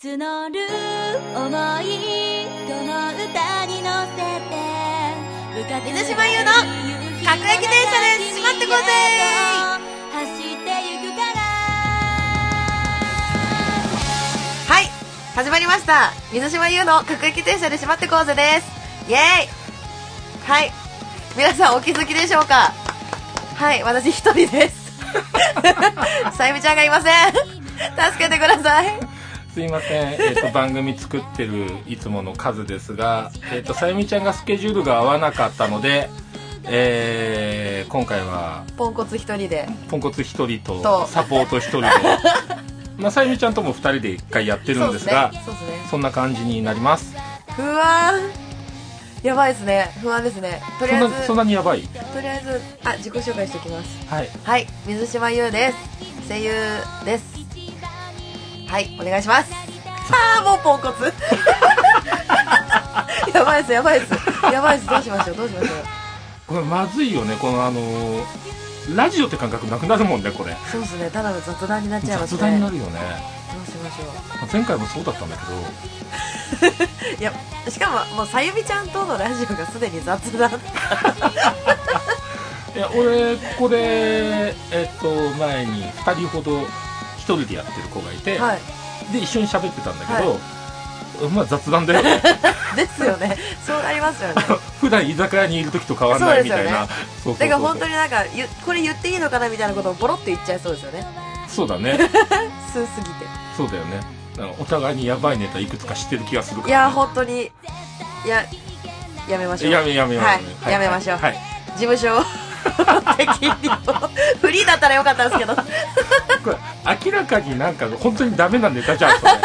募る想いこの歌に乗せて水島優の各駅電車でしまってこうぜ走ってゆくからはい始まりました水島優の各駅電車でしまってこうぜですイエーイはい皆さんお気づきでしょうかはい私一人ですさゆみちゃんがいません助けてくださいすいません、番組作ってるいつもの数ですが、さゆみちゃんがスケジュールが合わなかったので、今回はポンコツ一人でポンコツ一人とサポート一人でまあさゆみちゃんとも2人で1回やってるんですが、 そうですね、 そんな感じになります。 不安やばいですね、不安ですね。とりあえずそんなにやばい。 とりあえず自己紹介しておきます。 はい、 はい、水島優です。声優です。はいお願いします。もうポンコツやばいですやばいですやばいです。どうしましょうこれまずいよね、このラジオって感覚なくなるもんねこれ。 そうですね、ただの雑談になっちゃいますね。 雑談になるよね。 どうしましょう。前回もそうだったんだけどいやしかももうさゆみちゃんとのラジオがすでに雑談いや俺ここで前に2人ほど1人でやってる子がいて、はい、で一緒に喋ってたんだけど、はい、まあ雑談だよねですよね、そうなりますよね普段居酒屋にいる時と変わんないみたいな。 そうだから本当になんかこれ言っていいのかなみたいなことをボロって言っちゃいそうですよね。 そうだね数すぎて。そうだよね、お互いにやばいネタいくつか知ってる気がするから、ね、 いや本当にやめましょう。やめましょう、はい、事務所的にフリーだったらよかったんですけどこれ明らかになんか本当にダメなネタじゃんそれ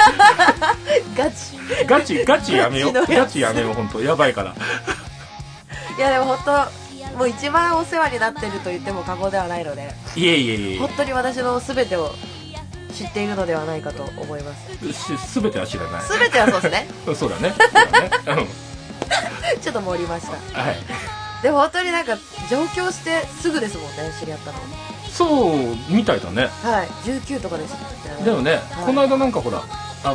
ガチやめようガチやめよう、本当やばいからいやでも本当もう一番お世話になってると言っても過言ではないので、 いえ本当に私の全てを知っているのではないかと思います。 全ては知らない。 全てはそうですねそうだねちょっと盛りました。 はい。 でも本当になんか上京してすぐですもんね、知り合ったの。 そうみたいだね。 はい、19とかですね。 でもね、はい、この間なんかほら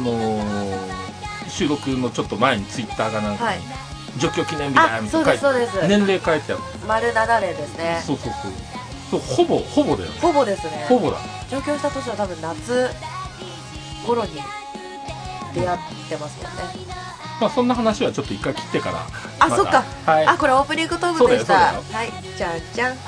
収録のちょっと前にツイッターがなんか、はい、上京記念日だみたいなそうです、 年齢書いてある。 丸7年ですね。 そうほぼだよね。 ほぼですね。 ほぼだ。 上京した年は多分夏頃に出会ってますもんね。 まあそんな話はちょっと一回切ってから。 そっか、はい、これオープニングトークでした。はい、じゃんじゃん。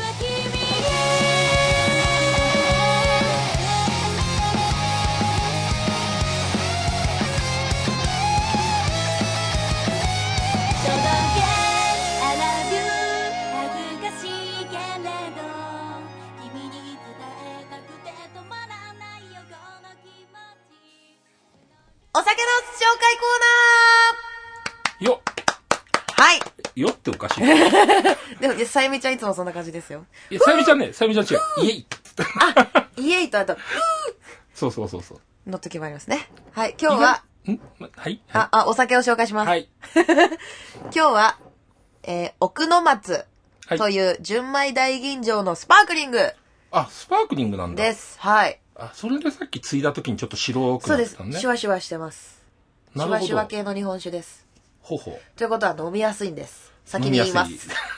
お酒の紹介コーナーよっ。 はい。 よっておかしい。 でもさゆみちゃんいつもそんな感じですよ。 いやさゆみちゃん違う。イエイ。 イエイとあとそう乗っと決まりますね。はい、今日ははい。 お酒を紹介します。 はい。 今日は奥の松という純米大吟醸のスパークリング。 スパークリングなんだ。 です。はい。 それでさっき継いだ時にちょっと白くなったね。 そうです。シュワシュワしてます。シュワシュワ系の日本酒です。 ほほ。 ということは飲みやすいんです。先に言います。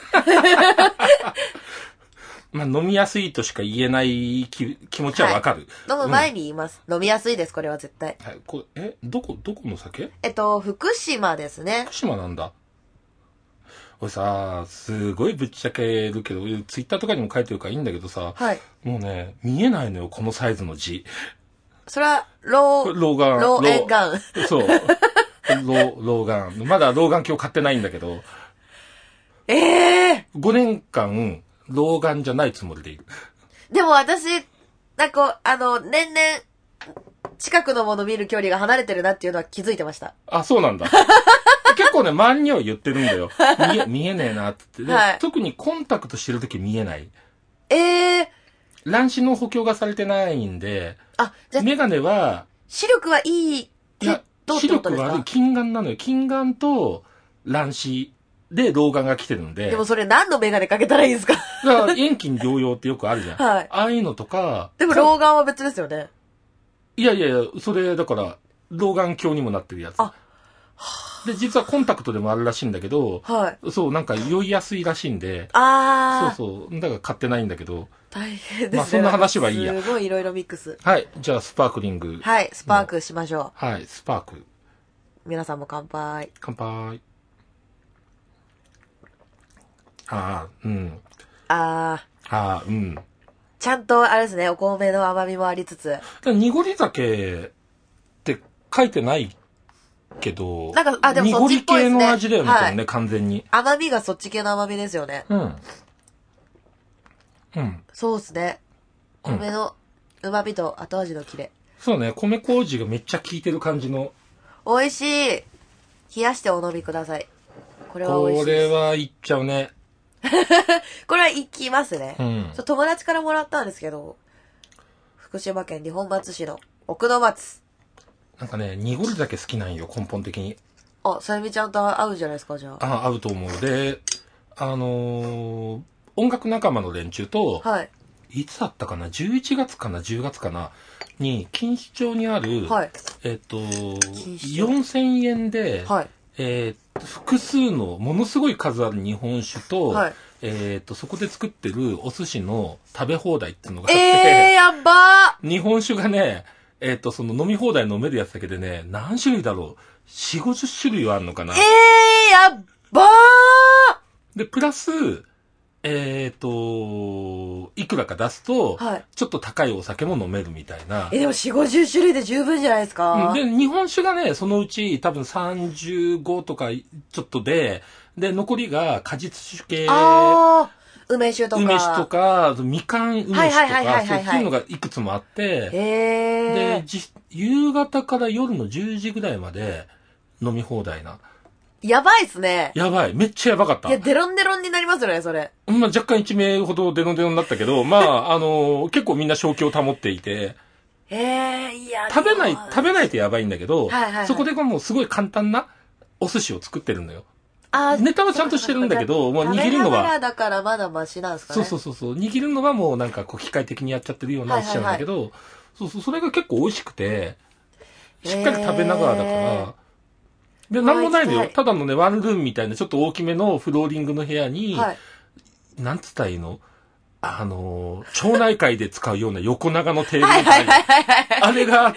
まあ飲みやすいとしか言えない気持ちはわかる。 飲む前に言います。飲みやすいです、これは絶対。 はい。どこの酒？ 福島ですね。 福島なんだ。俺さ、すごいぶっちゃけるけど、ツイッターとかにも書いてるからいいんだけどさ、 はい、 もうね、見えないのよ、このサイズの字。 それは、老眼。 そう。老眼。まだ老眼鏡買ってないんだけど。 5 年間、老眼じゃないつもりでいる。 でも私、なんか年々、近くのもの見る距離が離れてるなっていうのは気づいてました。 そうなんだ。結構ね、周りには言ってるんだよ。見えねえなって言って、はい。特にコンタクトしてるとき見えない。乱視の補強がされてないんで、じゃメガネは、 視力はいいけど、 視力は悪い。近眼なのよ。近眼と乱視で老眼が来てるんで。 でもそれ何のメガネかけたらいいんですか？ だから遠近療養ってよくあるじゃん。はい。ああいうのとか。 でも老眼は別ですよね。 いや、それだから、 老眼鏡にもなってるやつ。で、実はコンタクトでもあるらしいんだけど、そう、なんか酔いやすいらしいんで、そうそう、だから買ってないんだけど。 大変ですね。 まあそんな話はいいや。 すごいいろいろミックス。 はい、じゃあスパークリング。 はい、スパークしましょう。はい、スパーク。 皆さんも乾杯。 乾杯。うん。うん。 ちゃんと、あれですね、お米の甘みもありつつ。 濁り酒って書いてないけど、 なんか、でもそっちっぽいですね。 濁り系の味だよね、はい、ね、完全に。 甘みがそっち系の甘みですよね。 うん。 そうですね。米の旨味と後味のキレ。 そうね、米麹がめっちゃ効いてる感じの。 美味しい。冷やしてお飲みください。これは美味しいです。 これはいっちゃうね。 これはいきますね。友達からもらったんですけど、福島県二本松市の奥の松。 なんかね、濁り酒好きなんよ、根本的に。 さゆみちゃんと合うじゃないですか、じゃあ。 合うと思う。で、音楽仲間の連中と、いつだったかな ?11 月かな ?10 月かなに、錦糸町にある、4000円で、複数のものすごい数ある日本酒と、そこで作ってるお寿司の食べ放題っていうのがあって、 やっば日本酒がね、その飲み放題飲めるやつだけでね、何種類だろう ?4、50種類はあるのかな。 やっばで、プラス、いくらか出すと、ちょっと高いお酒も飲めるみたいな。 でも4、50種類で十分じゃないですか。 で、日本酒がね、そのうち多分35とかちょっとで、残りが果実酒系。 梅酒とか。 梅酒とか、みかん梅酒とか、そういうのがいくつもあって、で、夕方から夜の10時ぐらいまで飲み放題な。 やばいっすね。 やばい。めっちゃやばかった。 いや、デロンデロンになりますよね、それ。 まあ、若干1名ほどデロンデロンになったけど、まあ、結構みんな正気を保っていて。 いや食べないとやばいんだけど、そこでもうすごい簡単なお寿司を作ってるのよ。ネタはちゃんとしてるんだけど、もう握るのは。 食べながらだからまだマシなんですかね。 そう。握るのはもうなんかこう機械的にやっちゃってるようなお寿司なんだけど、それが結構美味しくて、しっかり食べながらだから、で、なんもないのよ。ただのね、ワンルームみたいなちょっと大きめのフローリングの部屋に、なんつったらいいの町内会で使うような横長のテーブルみたいな。あれがあって、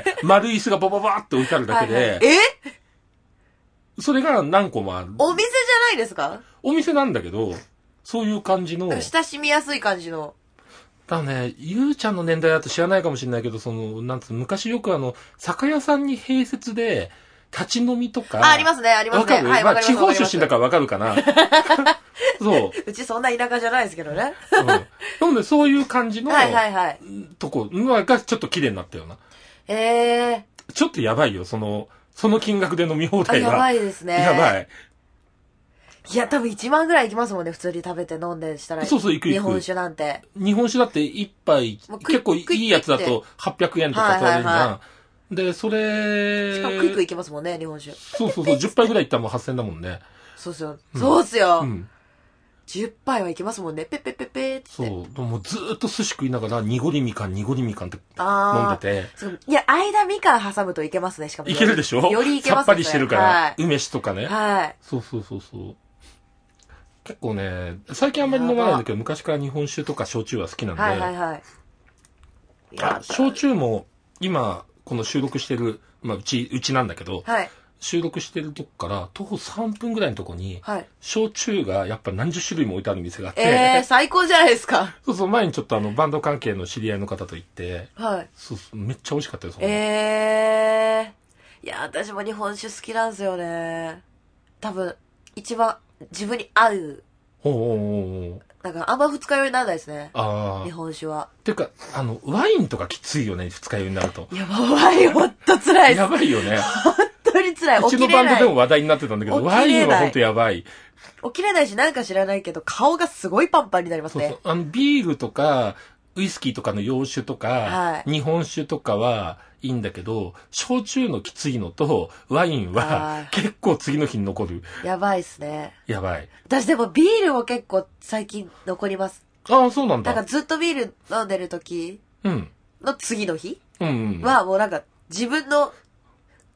丸い椅子がバババーって置いてあるだけで。それが何個もある。 お店じゃないですか？ お店なんだけど、そういう感じの。 親しみやすい感じの。 だね、ゆうちゃんの年代だと知らないかもしれないけど、なんつう、昔よく酒屋さんに併設で、立ち飲みとか。 ありますね、ありますね。 はい、わかる。地方出身だからわかるかな。そう。 うちそんな田舎じゃないですけどね。 なので、そういう感じの、とこがちょっと綺麗になったような。ちょっとやばいよ、その金額で飲み放題は。 やばいですね。 やばい。 いや、多分1万ぐらいいきますもんね、普通に食べて飲んでしたら。 そう、行く。 日本酒なんて。 日本酒だって一杯、結構いいやつだと800円とか取れるじゃん。で、それ。 しかもクイックいけますもんね、日本酒。 そう、10杯ぐらいいったらもう8000だもんね。 そうっすよ。そうっすよ。10杯はいけますもんね。ペッペッペッペッって。 そう。もうずーっと寿司食いながら、濁りみかんって飲んでて。 いや、間みかん挟むといけますね、しかも。 いけるでしょ？ よりいけますね。 さっぱりしてるから。梅酒とかね。そう。結構ね、最近あんまり飲まないんだけど、昔から日本酒とか焼酎は好きなんで。焼酎も、今、この収録してる、まあ、うちなんだけど、収録してるとこから徒歩3分ぐらいのとこに、焼酎がやっぱ何十種類も置いてある店があって。 最高じゃないですか。 そう、前にちょっとバンド関係の知り合いの方と行って、そう、めっちゃ美味しかったです。 いや、私も日本酒好きなんですよね。多分、一番自分に合う。なんかあんま二日酔いにならないですね。日本酒は。 てか、ワインとかきついよね、二日酔いになると。 やばい、ほんと辛いです。 やばいよね。 本当に辛い。 うちのバンドでも話題になってたんだけど、ワインはほんとやばい。 起きれないし、なんか知らないけど、顔がすごいパンパンになりますね。 そう。ビールとか、ウイスキーとかの洋酒とか、日本酒とかはいいんだけど、焼酎のきついのと、ワインは結構次の日に残る。 やばいっすね。 やばい。 私でもビールも結構最近残ります。 ああ、そうなんだ。 なんかずっとビール飲んでる時の次の日はもうなんか自分の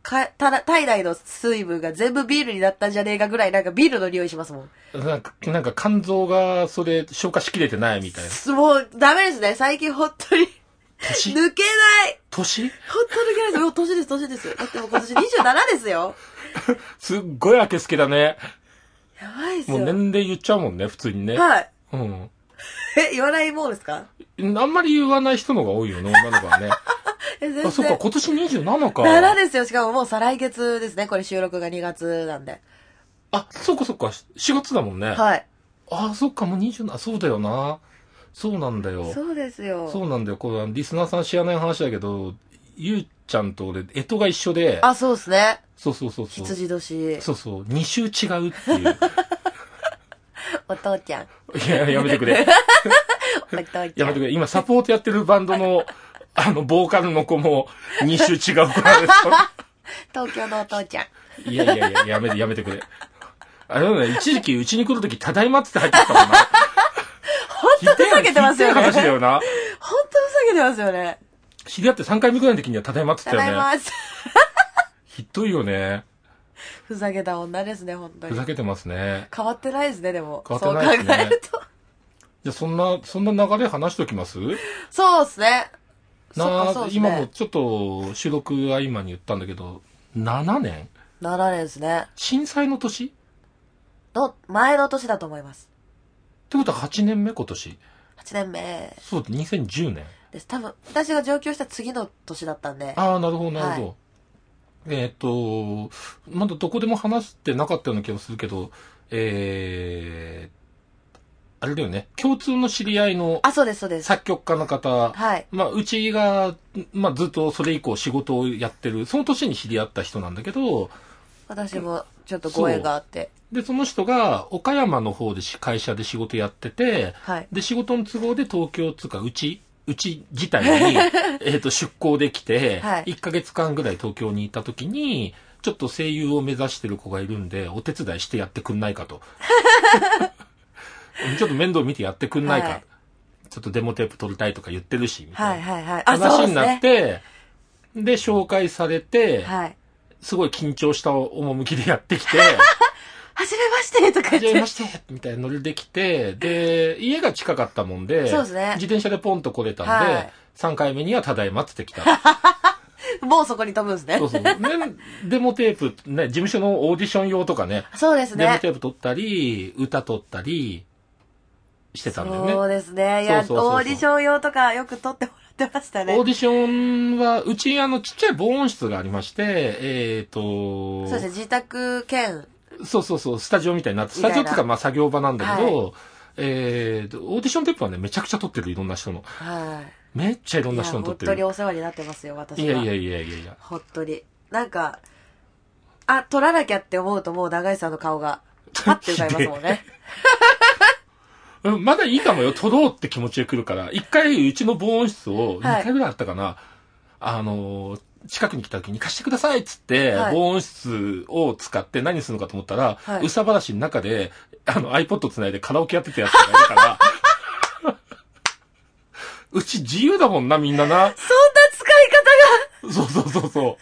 体内の水分が全部ビールになったんじゃねえかぐらいなんかビールの匂いしますもん。 なんか肝臓がそれ消化しきれてないみたいな。 もうダメですね。最近本当に。抜けない。 年？ 本当抜けないです。もう年です。だってもう今年27ですよ。 すっごい明けすけだね。 やばいっすよ。 もう年齢言っちゃうもんね、普通にね。 はい。 うん。 言わないもんですか？ あんまり言わない人の方が多いよね、女の子はね。あ、そっか、今年27か。 7ですよ。しかももう再来月ですね。これ収録が2月なんで。 あ、そっか、4月だもんね。 はい。 あ、そっか、もう27、そうだよな。そうなんだよ。 そうですよ。 そうなんだよ。これ、リスナーさん知らない話だけど、ゆうちゃんと俺、干支が一緒で。 あ、そうですね。 そう。 羊年。 そう、2週違うっていう。 お父ちゃん。 いや、やめてくれ。 お父ちゃん。 やめてくれ。今、サポートやってるバンドの、ボーカルの子も、2週違う子なんですよ。 東京のお父ちゃん。いや、やめてくれ。あれね、一時期うちに来るとき、ただいまって入ってきたもんな。 本当ふざけてますよね。 話だよな。 本当ふざけてますよね。 知り合って3回目くらいの時にはただいまって言ったよね。 ただいまひどいよね。 ふざけた女ですね、本当に。 ふざけてますね。 変わってないですね、でも。 変わってないですね。 そう考えると。 じゃあそんな流れ話しておきます？ そうですね。 今もちょっと収録合間に言ったんだけど、7年 ?7 年ですね。 震災の年の前の年だと思います。 ってことは8年目今年。 8年目。 そう、2010年。 です。多分、私が上京した次の年だったんで。 ああ、なるほど、なるほど。はい、まだどこでも話してなかったような気がするけど、あれだよね、共通の知り合いのあ、そうです、そうです。 作曲家の方、 はい。 まあ、うちが、まあ、ずっとそれ以降仕事をやってる、その年に知り合った人なんだけど、 私もちょっとご縁があって。 で、その人が岡山の方で会社で仕事やってて、 はい。 で、仕事の都合で東京つうか、うち自体に、出向できて、はい、1ヶ月間ぐらい東京にいた時に、ちょっと声優を目指してる子がいるんで、お手伝いしてやってくんないかと。ちょっと面倒見てやってくんないか。はい、ちょっとデモテープ撮りたいとか言ってるし、みたいな。話になって、で、紹介されて、はい、すごい緊張した趣でやってきて、 はじめましてとか言って。 はじめましてみたいなノリで来て、で、家が近かったもんで、 そうですね。 自転車でポンと来れたんで、はい、3回目にはただいまって来た。 もうそこに飛ぶんですね。 そう。ね、デモテープ、ね、事務所のオーディション用とかね。 そうですね。 デモテープ撮ったり、歌撮ったりしてたんだよね。 そうですね。いや、オーディション用とかよく撮ってもらってましたね。 オーディションは、うちちっちゃい防音室がありまして、 そうですね、自宅兼、 そう、スタジオみたいになって、スタジオっていうかまあ作業場なんだけど、はい、オーディションテープはね、めちゃくちゃ撮ってる、いろんな人の。はい。めっちゃいろんな人の撮ってる。 本当にお世話になってますよ、私は。 いや。 本当に。なんか、撮らなきゃって思うともう長井さんの顔が、パッて浮かびますもんね。 まだいいかもよ、撮ろうって気持ちで来るから、一回うちの防音室を、2回ぐらいあったかな、近くに来た時に貸してくださいっつって、はい、防音室を使って何するのかと思ったら、はい、うさばらしの中で、iPod つないでカラオケやってたやつがいるから、うち自由だもんな、みんなな。 そんな使い方がそう。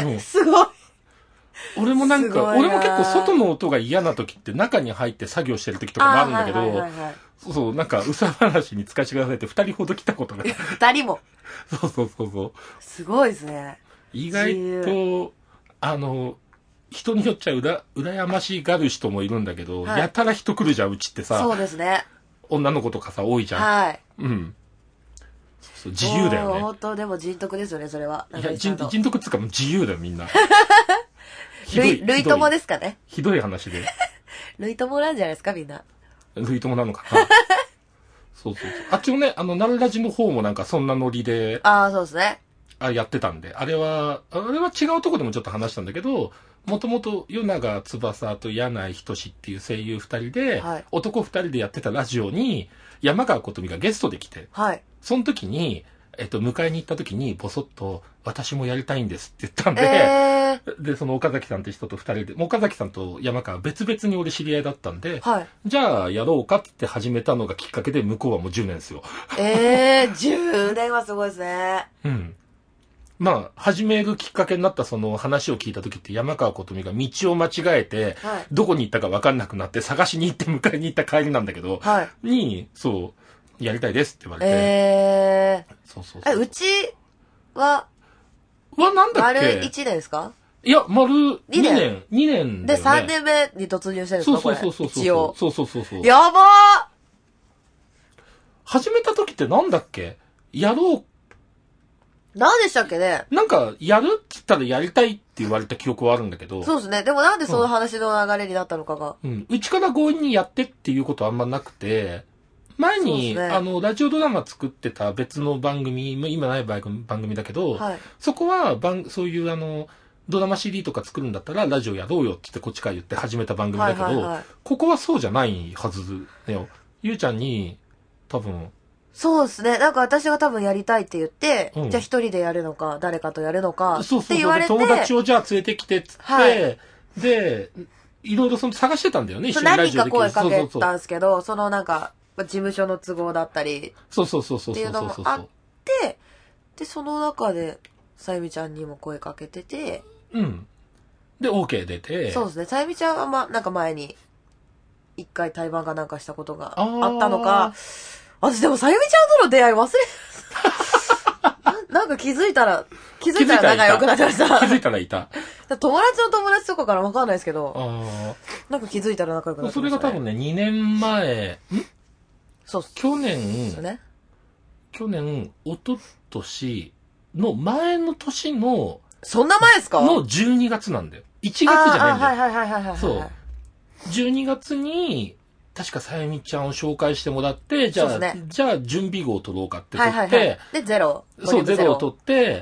うん、すごい。 俺もなんか、俺も結構外の音が嫌な時って中に入って作業してる時とかもあるんだけど、そう、なんか、うさばらしに使わせてくださいって2人ほど来たことが。 2人も。 そう。 すごいですね。 意外と、人によっちゃ羨ましがる人もいるんだけど、はい、やたら人来るじゃん、うちってさ。 そうですね。 女の子とかさ、多いじゃん。 はい。 うん。そう自由だよね。 本当でも人徳ですよね、それは。 いや、人徳っていうかもう自由だよ、みんな。 類友ですかね。 ひどい話で。 類友なんじゃないですか、みんな。 類友なのかな。そう。あっちのね、ナルラジの方もなんかそんなノリで。 ああ、そうですね。 やってたんで。あれは違うとこでもちょっと話したんだけど、もともと与永翼と柳井仁っていう声優2人で、はい、男2人でやってたラジオに、山川琴美がゲストで来て、 はい、 その時に、迎えに行った時に、ぼそっと、私もやりたいんですって言ったんで、で、その岡崎さんって人と2人で、岡崎さんと山川別々に俺知り合いだったんで、はい、じゃあやろうかって始めたのがきっかけで、向こうはもう10年ですよ。 10年はすごいですね。 うん。 まあ、始めるきっかけになったその話を聞いた時って山川琴美が道を間違えて、どこに行ったか分かんなくなって探しに行って迎えに行った帰りなんだけど、そう、やりたいですって言われて。そうそうそう。 うちは、 なんだっけ？ 丸1年ですか？ いや、丸2年。2年で、3年目に突入してるんですか？ そう。 一応。 そう。 やばー！ 始めた時ってなんだっけ？やろう。 何でしたっけね？ なんか、やるって言ったらやりたいって言われた記憶はあるんだけど。 そうですね。でもなんでその話の流れになったのかが。 うちから強引にやってっていうことはあんまなくて、前に、ラジオドラマ作ってた別の番組、今ない番組だけど、そこは、そういうドラマ CD とか作るんだったらラジオやろうよって言ってこっちから言って始めた番組だけど、ここはそうじゃないはずだよ。ゆうちゃんに、多分、 そうですね。なんか私が多分やりたいって言って、じゃあ一人でやるのか、誰かとやるのか、って言われて。 友達をじゃあ連れてきてっつって、で、いろいろ探してたんだよね、一緒にラジオで。 何人か声かけたんですけど、なんか、事務所の都合だったり。 そう。 っていうのもあって、で、その中で、さゆみちゃんにも声かけてて。 で、OK 出て。 そうですね。さゆみちゃんはなんか前に、一回対バンかなんかしたことがあったのか、私でもさゆみちゃんとの出会い忘れ、なんか気づいたら仲良くなってました。 気づいたらいた。 友達の友達とかからわかんないですけど、なんか気づいたら仲良くなってました、ね。 それが多分ね、2年前、 そうっす。 去年、一昨年の前の年の、 そんな前ですか？ の12月なんだよ。1月じゃないんだよ。 はい。 そう。12月に、確かさゆみちゃんを紹介してもらって、じゃあ準備号を取ろうかって取って、 で、ゼロを取って、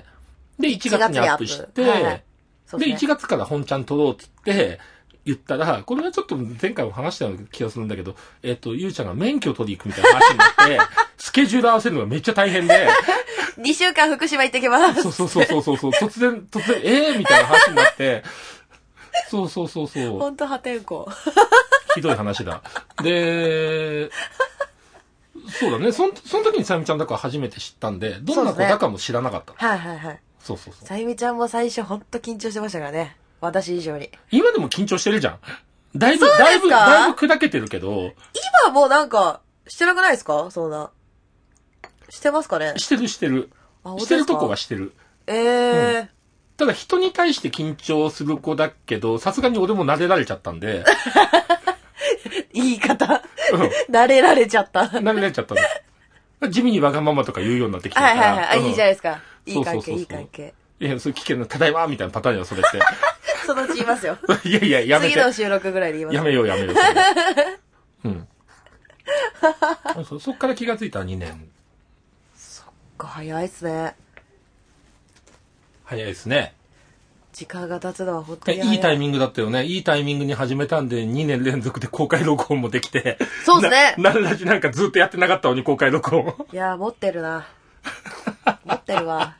で、1月にアップして、で、1月から本ちゃん取ろうって言って、言ったら、これはちょっと前回も話したような気がするんだけど、ゆうちゃんが免許取り行くみたいな話になって、スケジュール合わせるのがめっちゃ大変で、 2週間福島行ってきます。 そう。突然、みたいな話になって、そう。 ほんと破天荒。 ひどい話だ。で、そうだね。その時にさゆみちゃんだから初めて知ったんで、どんな子だかも知らなかった。 はい。そう。さゆみちゃんも最初ほんと緊張してましたからね。私以上に。 今でも緊張してるじゃん。だいぶ砕けてるけど。 今もうなんか、してなくないですか？そんな。してますかね？ してる。してるとこはしてる。ただ人に対して緊張する子だけど、さすがに俺も慣れられちゃったんで。 言い方。慣れられちゃった。 慣れられちゃったの。地味にわがままとか言うようになってきてるから。 はい。いいじゃないですか。いい関係。 いや、そういう危険な、ただいまみたいなパターンよ、それって。 そのうち言いますよ。 いや、やめて。 次の収録ぐらいで言います。 やめよう。そっから気がついた2年。 そっか、早いっすね。 早いですね。 時間が経つのは本当にいいタイミングだったよね。いいタイミングに始めたんで、2年連続で公開録音もできて。 そうですね。 なるらしなんかずっとやってなかったのに公開録音。 いや、持ってるな。持ってるわ。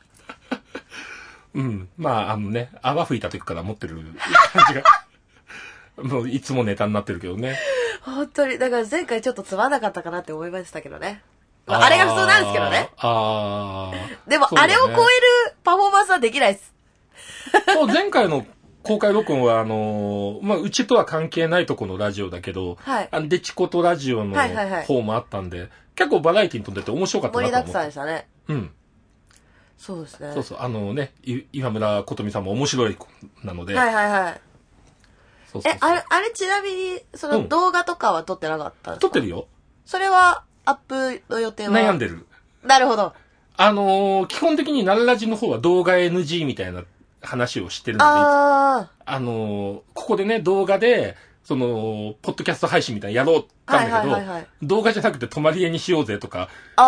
まあ、泡吹いた時から持ってる感じが。もう、いつもネタになってるけどね。 本当に。だから前回ちょっとつまんなかったかなって思いましたけどね。あれが普通なんですけどね。でも、あれを超えるパフォーマンスはできないです。 前回の公開録音は、うちとは関係ないとこのラジオだけど、デチコとラジオの方もあったんで、結構バラエティに飛んでて面白かったなと思って。 盛りだくさんでしたね。そうですね。 そう。今村琴美さんも面白い子なので。 はい。あれちなみに、その動画とかは撮ってなかったんですか？ 撮ってるよ。 それは、アップの予定は？ 悩んでる。 なるほど。 基本的にナルラジの方は動画 NG みたいな話をしてるので、ここでね、動画で、ポッドキャスト配信みたいなやろうって言ったんだけど、動画じゃなくて泊まり絵にしようぜとか、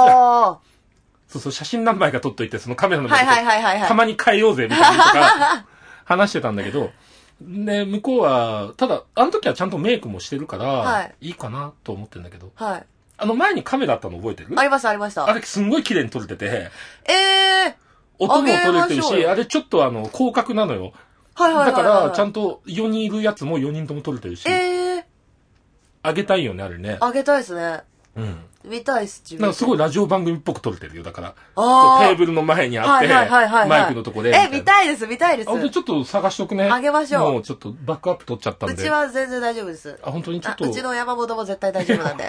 写真何枚か撮っといて、そのカメラの前でたまに変えようぜみたいなとか、話してたんだけど、で、向こうは、ただ、あの時はちゃんとメイクもしてるから、いいかなと思ってんだけど、前にカメラあったの覚えてる？ ありました。 あれすんごい綺麗に撮れてて、音も撮れてるし、あれちょっと広角なのよ。だから、ちゃんと4人いるやつも4人とも撮れてるし。あげたいよね、あれね。 あげたいですね。 見たいっす、 なんかすごいラジオ番組っぽく撮れてるよ、だから。テーブルの前にあって、マイクのとこで。 見たいです、見たいです。 ちょっと探しとくね。 あげましょう。 もうちょっとバックアップ取っちゃったんで。 うちは全然大丈夫です。 本当にちょっと。 うちの山本も絶対大丈夫なんで。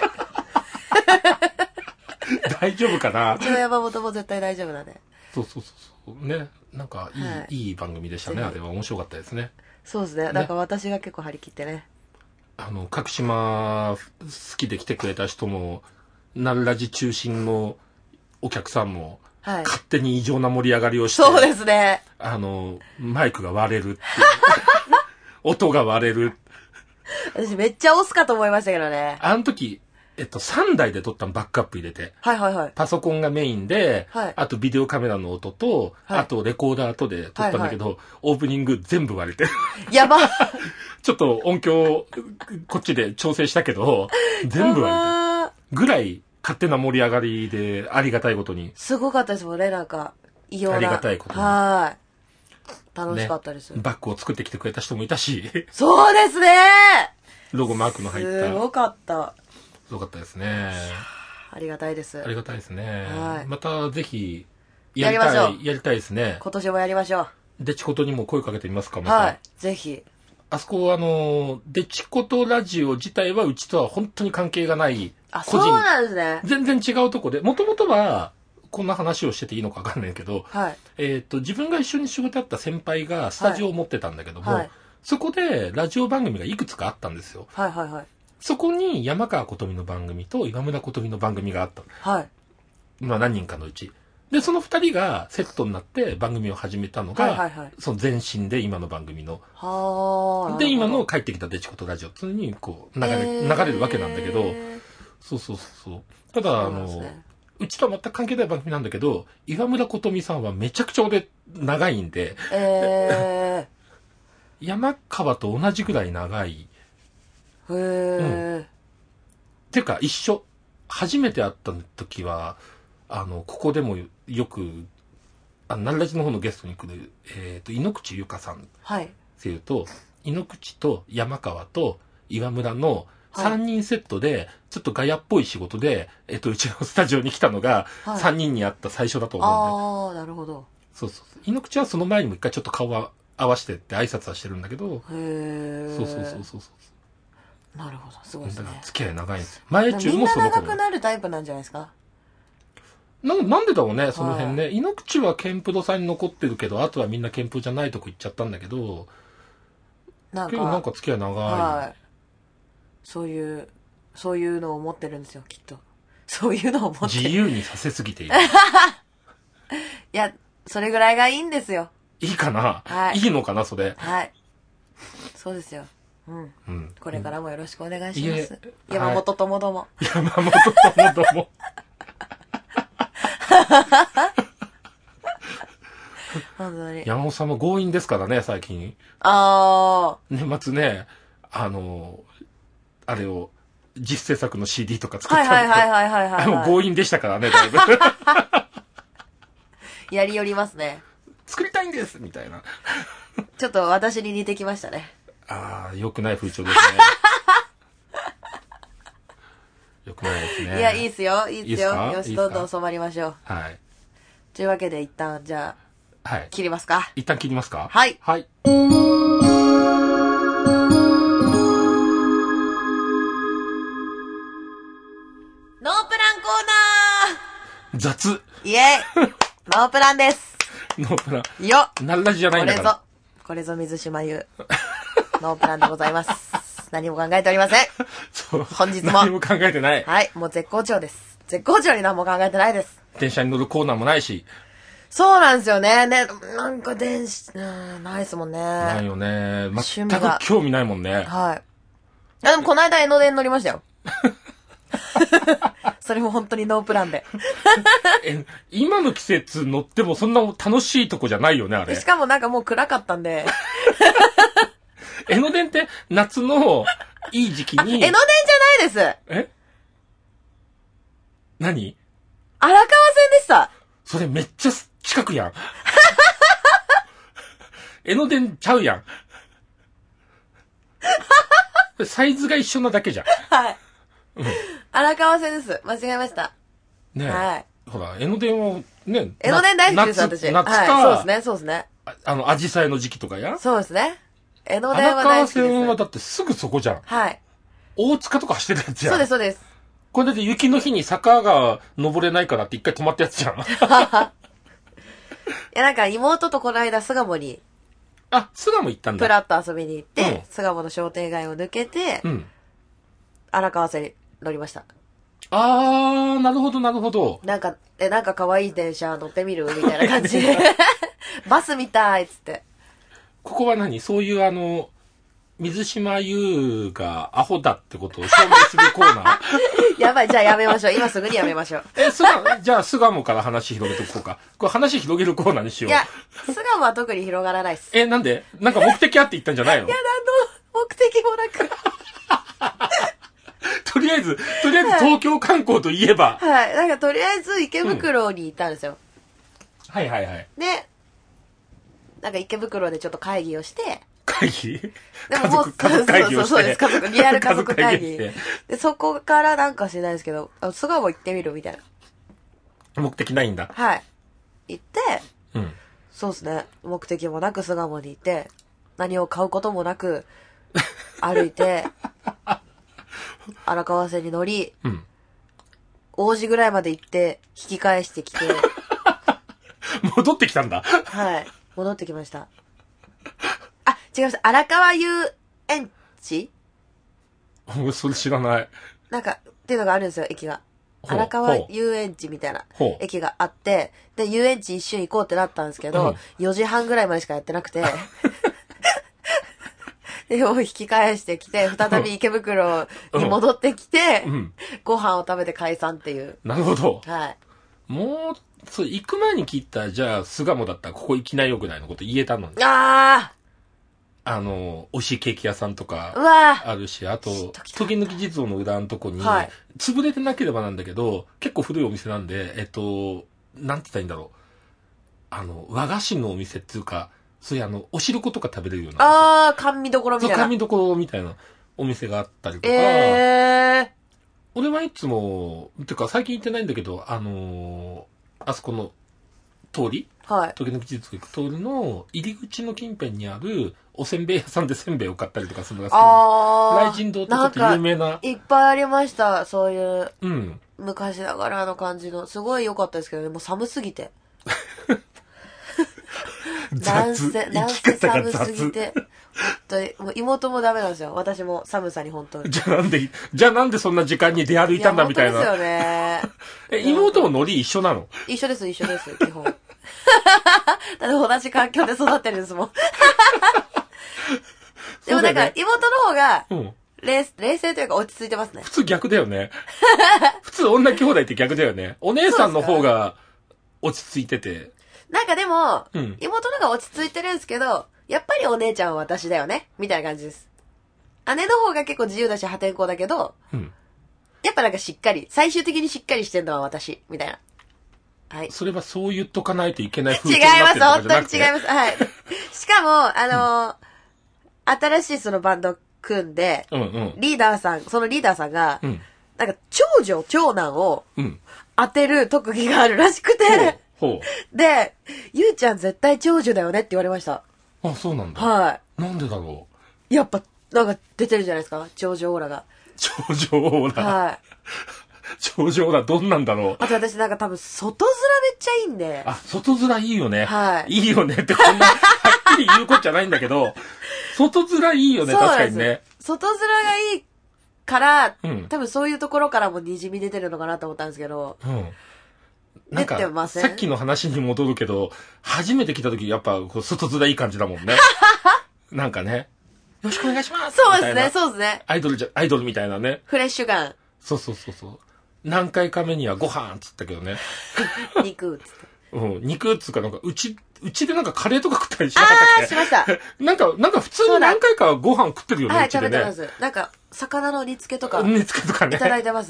大丈夫かな。 うちの山本も絶対大丈夫なんで。 そうね。なんかいい番組でしたね、あれは。面白かったですね。 そうですね。なんか私が結構張り切ってね。 各島好きで来てくれた人も、ナルラジ中心のお客さんも、勝手に異常な盛り上がりをして、 そうですね。 マイクが割れるっていう音が割れる。 私めっちゃ押すかと思いましたけどね。 あの時、3台で撮ったの、バックアップ入れて。パソコンがメインで、あとビデオカメラの音と、あとレコーダーとで撮ったんだけど、オープニング全部割れてる。 やばちょっと音響、こっちで調整したけど、全部割れてる。ぐらい、勝手な盛り上がりで、ありがたいことに。 すごかったですもんね、なんか、異様な。 ありがたいことに。 楽しかったです、 バッグを作ってきてくれた人もいたし。 そうですねロゴマークの入った。 すごかった。 すごかったですね。 ありがたいです。 ありがたいですね。またぜひ、やりたいですね。 今年もやりましょう。 デチコトにも声かけてみますか、また。 ぜひ。 あそこデチコトラジオ自体はうちとは本当に関係がない。 そうなんですね。 全然違うとこで、もともとは、こんな話をしてていいのか分かんないけど、自分が一緒に仕事やった先輩がスタジオを持ってたんだけども、そこでラジオ番組がいくつかあったんですよ。そこに山川琴美の番組と岩村琴美の番組があった。何人かのうち。で、その二人がセットになって番組を始めたのが、その前身で今の番組の。で、今の帰ってきたデチコトラジオっていうにこう流れるわけなんだけど、そう。ただ、うちとは全く関係ない番組なんだけど、岩村琴美さんはめちゃくちゃ俺長いんで、山川と同じぐらい長い。ていうか一緒。初めて会った時は、ここでもよく、ナルラジの方のゲストに来る、井ノ口ゆかさんっていうと、井ノ口と山川と岩村の3人セットで、ちょっとガヤっぽい仕事で、うちのスタジオに来たのが、3人に会った最初だと思うんで。 なるほど。 そう。井ノ口はその前にも一回ちょっと顔は合わせてって挨拶はしてるんだけど、そう。 なるほど、すごいですね。 だから付き合い長いんですよ。前中もそのみんな長くなるタイプなんじゃないですか？ なんでだろうね、その辺ね。井ノ口はケンプロさんに残ってるけど、あとはみんなケンプロじゃないとこ行っちゃったんだけど、なんか付き合い長い。 そういうのを持ってるんですよ、きっと。そういうのを持ってる。 自由にさせすぎている。 いや、それぐらいがいいんですよ。 いいかな？いいのかな、それ。 そうですよ。これからもよろしくお願いします。山本ともども。 山本ともども。 本当に。 山本さんも強引ですからね、最近。年末ね、あれを、実制作の CD とか作ったんで。強引でしたからね、だいぶ。 やりよりますね。 作りたいんですみたいな。 ちょっと私に似てきましたね。 良くない風潮ですね。良くないですね。 いや、いいっすよ。いいっすよ。よし、どんどん染まりましょう。というわけで一旦、じゃあ、切りますか。 一旦切りますか。 はい。 ノープランコーナー雑。 イェイノープランです。 ノープラン。 よっナルラジじゃないんだから。 これぞ水島優。ノープランでございます。何も考えておりません。本日も。 何も考えてない。 はい、もう絶好調です。絶好調に何も考えてないです。 電車に乗るコーナーもないし。 そうなんですよね。なんか電車、ないですもんね。 ないよね。全く興味ないもんね。 でもこの間江ノ電乗りましたよ。それも本当にノープランで。 今の季節乗ってもそんな楽しいとこじゃないよね、あれ。 しかもなんかもう暗かったんで。 江ノ電って夏のいい時期に。 江ノ電じゃないです。 何？ 荒川線でした。 それめっちゃ近くやん。江ノ電ちゃうやん。サイズが一緒なだけじゃん。 荒川線です。間違えました。 ねえ。はい。ほら、江ノ電はね。 江ノ電大好きです、私。 夏か、はい、 そうですね、そうですね。 アジサイの時期とかや。 そうですね。江ノ電は大好きです。 荒川線はだってすぐそこじゃん。 はい。 大塚とか走ってるやつじゃん。 そうです、そうです。 これだって雪の日に坂が登れないからって一回止まったやつじゃん。いや、なんか妹とこの間巣鴨に。 あ、巣鴨行ったんだ。 プラッと遊びに行って、巣鴨の商店街を抜けて、荒川線に乗りました。 あー、なるほど、なるほど。 なんか可愛い電車乗ってみるみたいな感じで。バスみたいっつって。 ここは何？そういう水島優がアホだってことを証明するコーナーやばい、じゃあやめましょう。今すぐにやめましょう。 じゃあ巣鴨から話広げとこうか。これ話広げるコーナーにしよう。 いや、巣鴨は特に広がらないっす。 なんで？なんか目的あって言ったんじゃないの？ いや、目的もなく。 とりあえず東京観光といえば。 はい。なんかとりあえず池袋に行ったんですよ。 はいはいはい。 で、なんか池袋でちょっと会議をして、 会議？ でももう家族会議をして。 そうです。リアル家族会議。で、そこからなんかしないですけど、巣鴨行ってみるみたいな。 目的ないんだ。 はい。行って、そうですね。目的もなく巣鴨に行って、何を買うこともなく、歩いて、荒川線に乗り、王子ぐらいまで行って、引き返してきて。 戻ってきたんだ。 はい。戻ってきました。あ、違います。荒川遊園地？ それ知らない。 なんか、っていうのがあるんですよ、駅が。荒川遊園地みたいな駅があって、で、遊園地一瞬行こうってなったんですけど、4時半ぐらいまでしかやってなくて、で、もう引き返してきて、再び池袋に戻ってきて、ご飯を食べて解散っていう。 なるほど。 はい。 もう、そう、行く前に聞いた、じゃあ、巣鴨だったらここ行きなよぐらいのこと言えたのに。 あ美味しいケーキ屋さんとか、あるし、あと、時々地蔵の裏のとこに、潰れてなければなんだけど、結構古いお店なんで、なんて言ったらいいんだろう。和菓子のお店っていうか、そういうお汁粉とか食べれるような。甘味どころみたいな。 甘味どころみたいなお店があったりとか。俺はいつも、てか最近行ってないんだけど、あそこの通り、時々地蔵行く通りの入り口の近辺にあるおせんべい屋さんでせんべいを買ったりとかするのが好き。雷神堂ってちょっと有名な。 いっぱいありました、そういう。昔ながらの感じの。すごい良かったですけどね、もう寒すぎて。なんせ寒すぎて。本当に。もう妹もダメなんですよ。私も寒さに本当に。じゃあなんでそんな時間に出歩いたんだみたいな。 そうですよね。 妹もノリ一緒なの？ 一緒です、基本。だって同じ環境で育ってるんですもん。でもなんか、妹の方が、冷静というか落ち着いてますね。 普通逆だよね。普通女兄弟って逆だよね。お姉さんの方が落ち着いてて。 なんかでも、妹の方が落ち着いてるんですけど、やっぱりお姉ちゃんは私だよねみたいな感じです。姉の方が結構自由だし破天荒だけど、やっぱなんか最終的にしっかりしてるのは私、みたいな。はい。 それはそう言っとかないといけない風潮になってるとかじゃなくて。違います、はい。しかも、新しいそのバンド組んで、そのリーダーさんが、なんか長男を当てる特技があるらしくて、で、ゆうちゃん絶対長女だよねって言われました。 あ、そうなんだ。 はい。 なんでだろう。やっぱ、なんか出てるじゃないですか。長女オーラが。 長女オーラ。 はい。 長女オーラどんなんだろう。 あと私なんか多分外面めっちゃいいんで。 あ、外面いいよね。 はい。 いいよねってこんな、はっきり言うことじゃないんだけど、外面いいよね、確かにね。 外面がいいから、多分そういうところからも滲み出てるのかなと思ったんですけど。 なんか、さっきの話に戻るけど、初めて来た時やっぱ外面いい感じだもんね。なんかね。よろしくお願いしますそうですね、そうですね。 アイドルみたいなね。 フレッシュ感。 そう。何回か目にはご飯っつったけどね。 肉っつって。 肉っつうかなんか、うちでなんかカレーとか食ったりしなかったっけ？ しました。 なんか普通に何回かご飯食ってるよね、 はい、食べてます。なんか、魚の煮付けとか。 煮付けとかね。 いただいてます。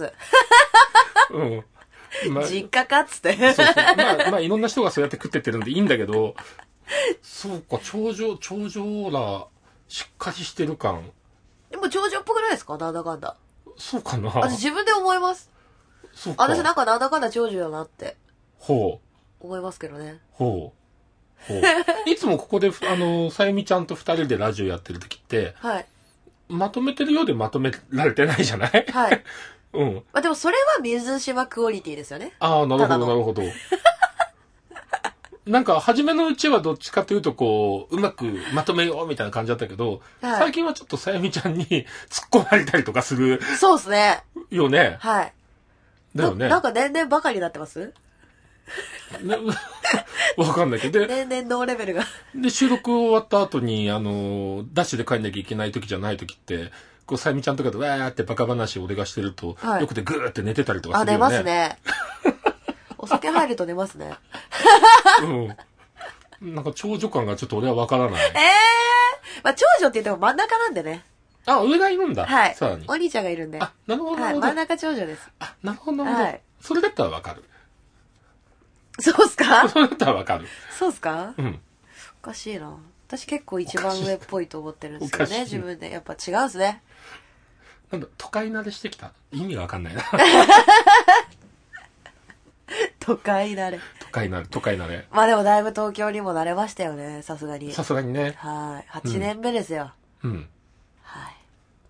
実家かっつって。 そう。まあ、いろんな人がそうやって食ってってるんでいいんだけど、そうか、長女オーラ、しっかりしてる感。 でも長女っぽくないですか？なんだかんだ。 そうかな。 私自分で思います。 そうか。 私なんかなんだかんだ長寿だなって。 ほう。思いますけどね。 ほう。いつもここで、さゆみちゃんと二人でラジオやってる時って、 はい。 まとめてるようでまとめられてないじゃない？ はい。 うん。 まあでもそれは水島クオリティですよね。 ああ、なるほど、なるほど。なんか、初めのうちはどっちかというと、こう、うまくまとめようみたいな感じだったけど、はい、最近はちょっとさゆみちゃんに突っ込まれたりとかする。 そうですね。 よね。 はい。 だよね。 なんか年々バカになってます？ ね、わかんないけど。 年々ノーレベルが。 で、収録終わった後に、ダッシュで帰んなきゃいけない時じゃない時って、こう、さゆみちゃんとかでわーってバカ話を俺がしてると、はい、よくでぐーって寝てたりとかするよね。 あ、寝ますね。お酒入ると寝ますね。 うん。なんか長女感がちょっと俺はわからない。 まあ長女って言っても真ん中なんでね。 あ、上がいるんだ。 はい。 さらに。 お兄ちゃんがいるんで。 あ、なるほど。 はい。真ん中長女です。 あ、なるほど、なるほど。はい。それだったらわかる。 そうっすか？ それだったらわかる。 そうっすか？ うん。 おかしいな。私結構一番上っぽいと思ってるんですよね。自分で。やっぱ違うっすね。 なんだ、都会慣れしてきた。意味がわかんないな。 都会慣れ。 都会慣れ。 まあでもだいぶ東京にも慣れましたよね、さすがに。 さすがにね。 はい。8年目ですよ。 うん。 はい。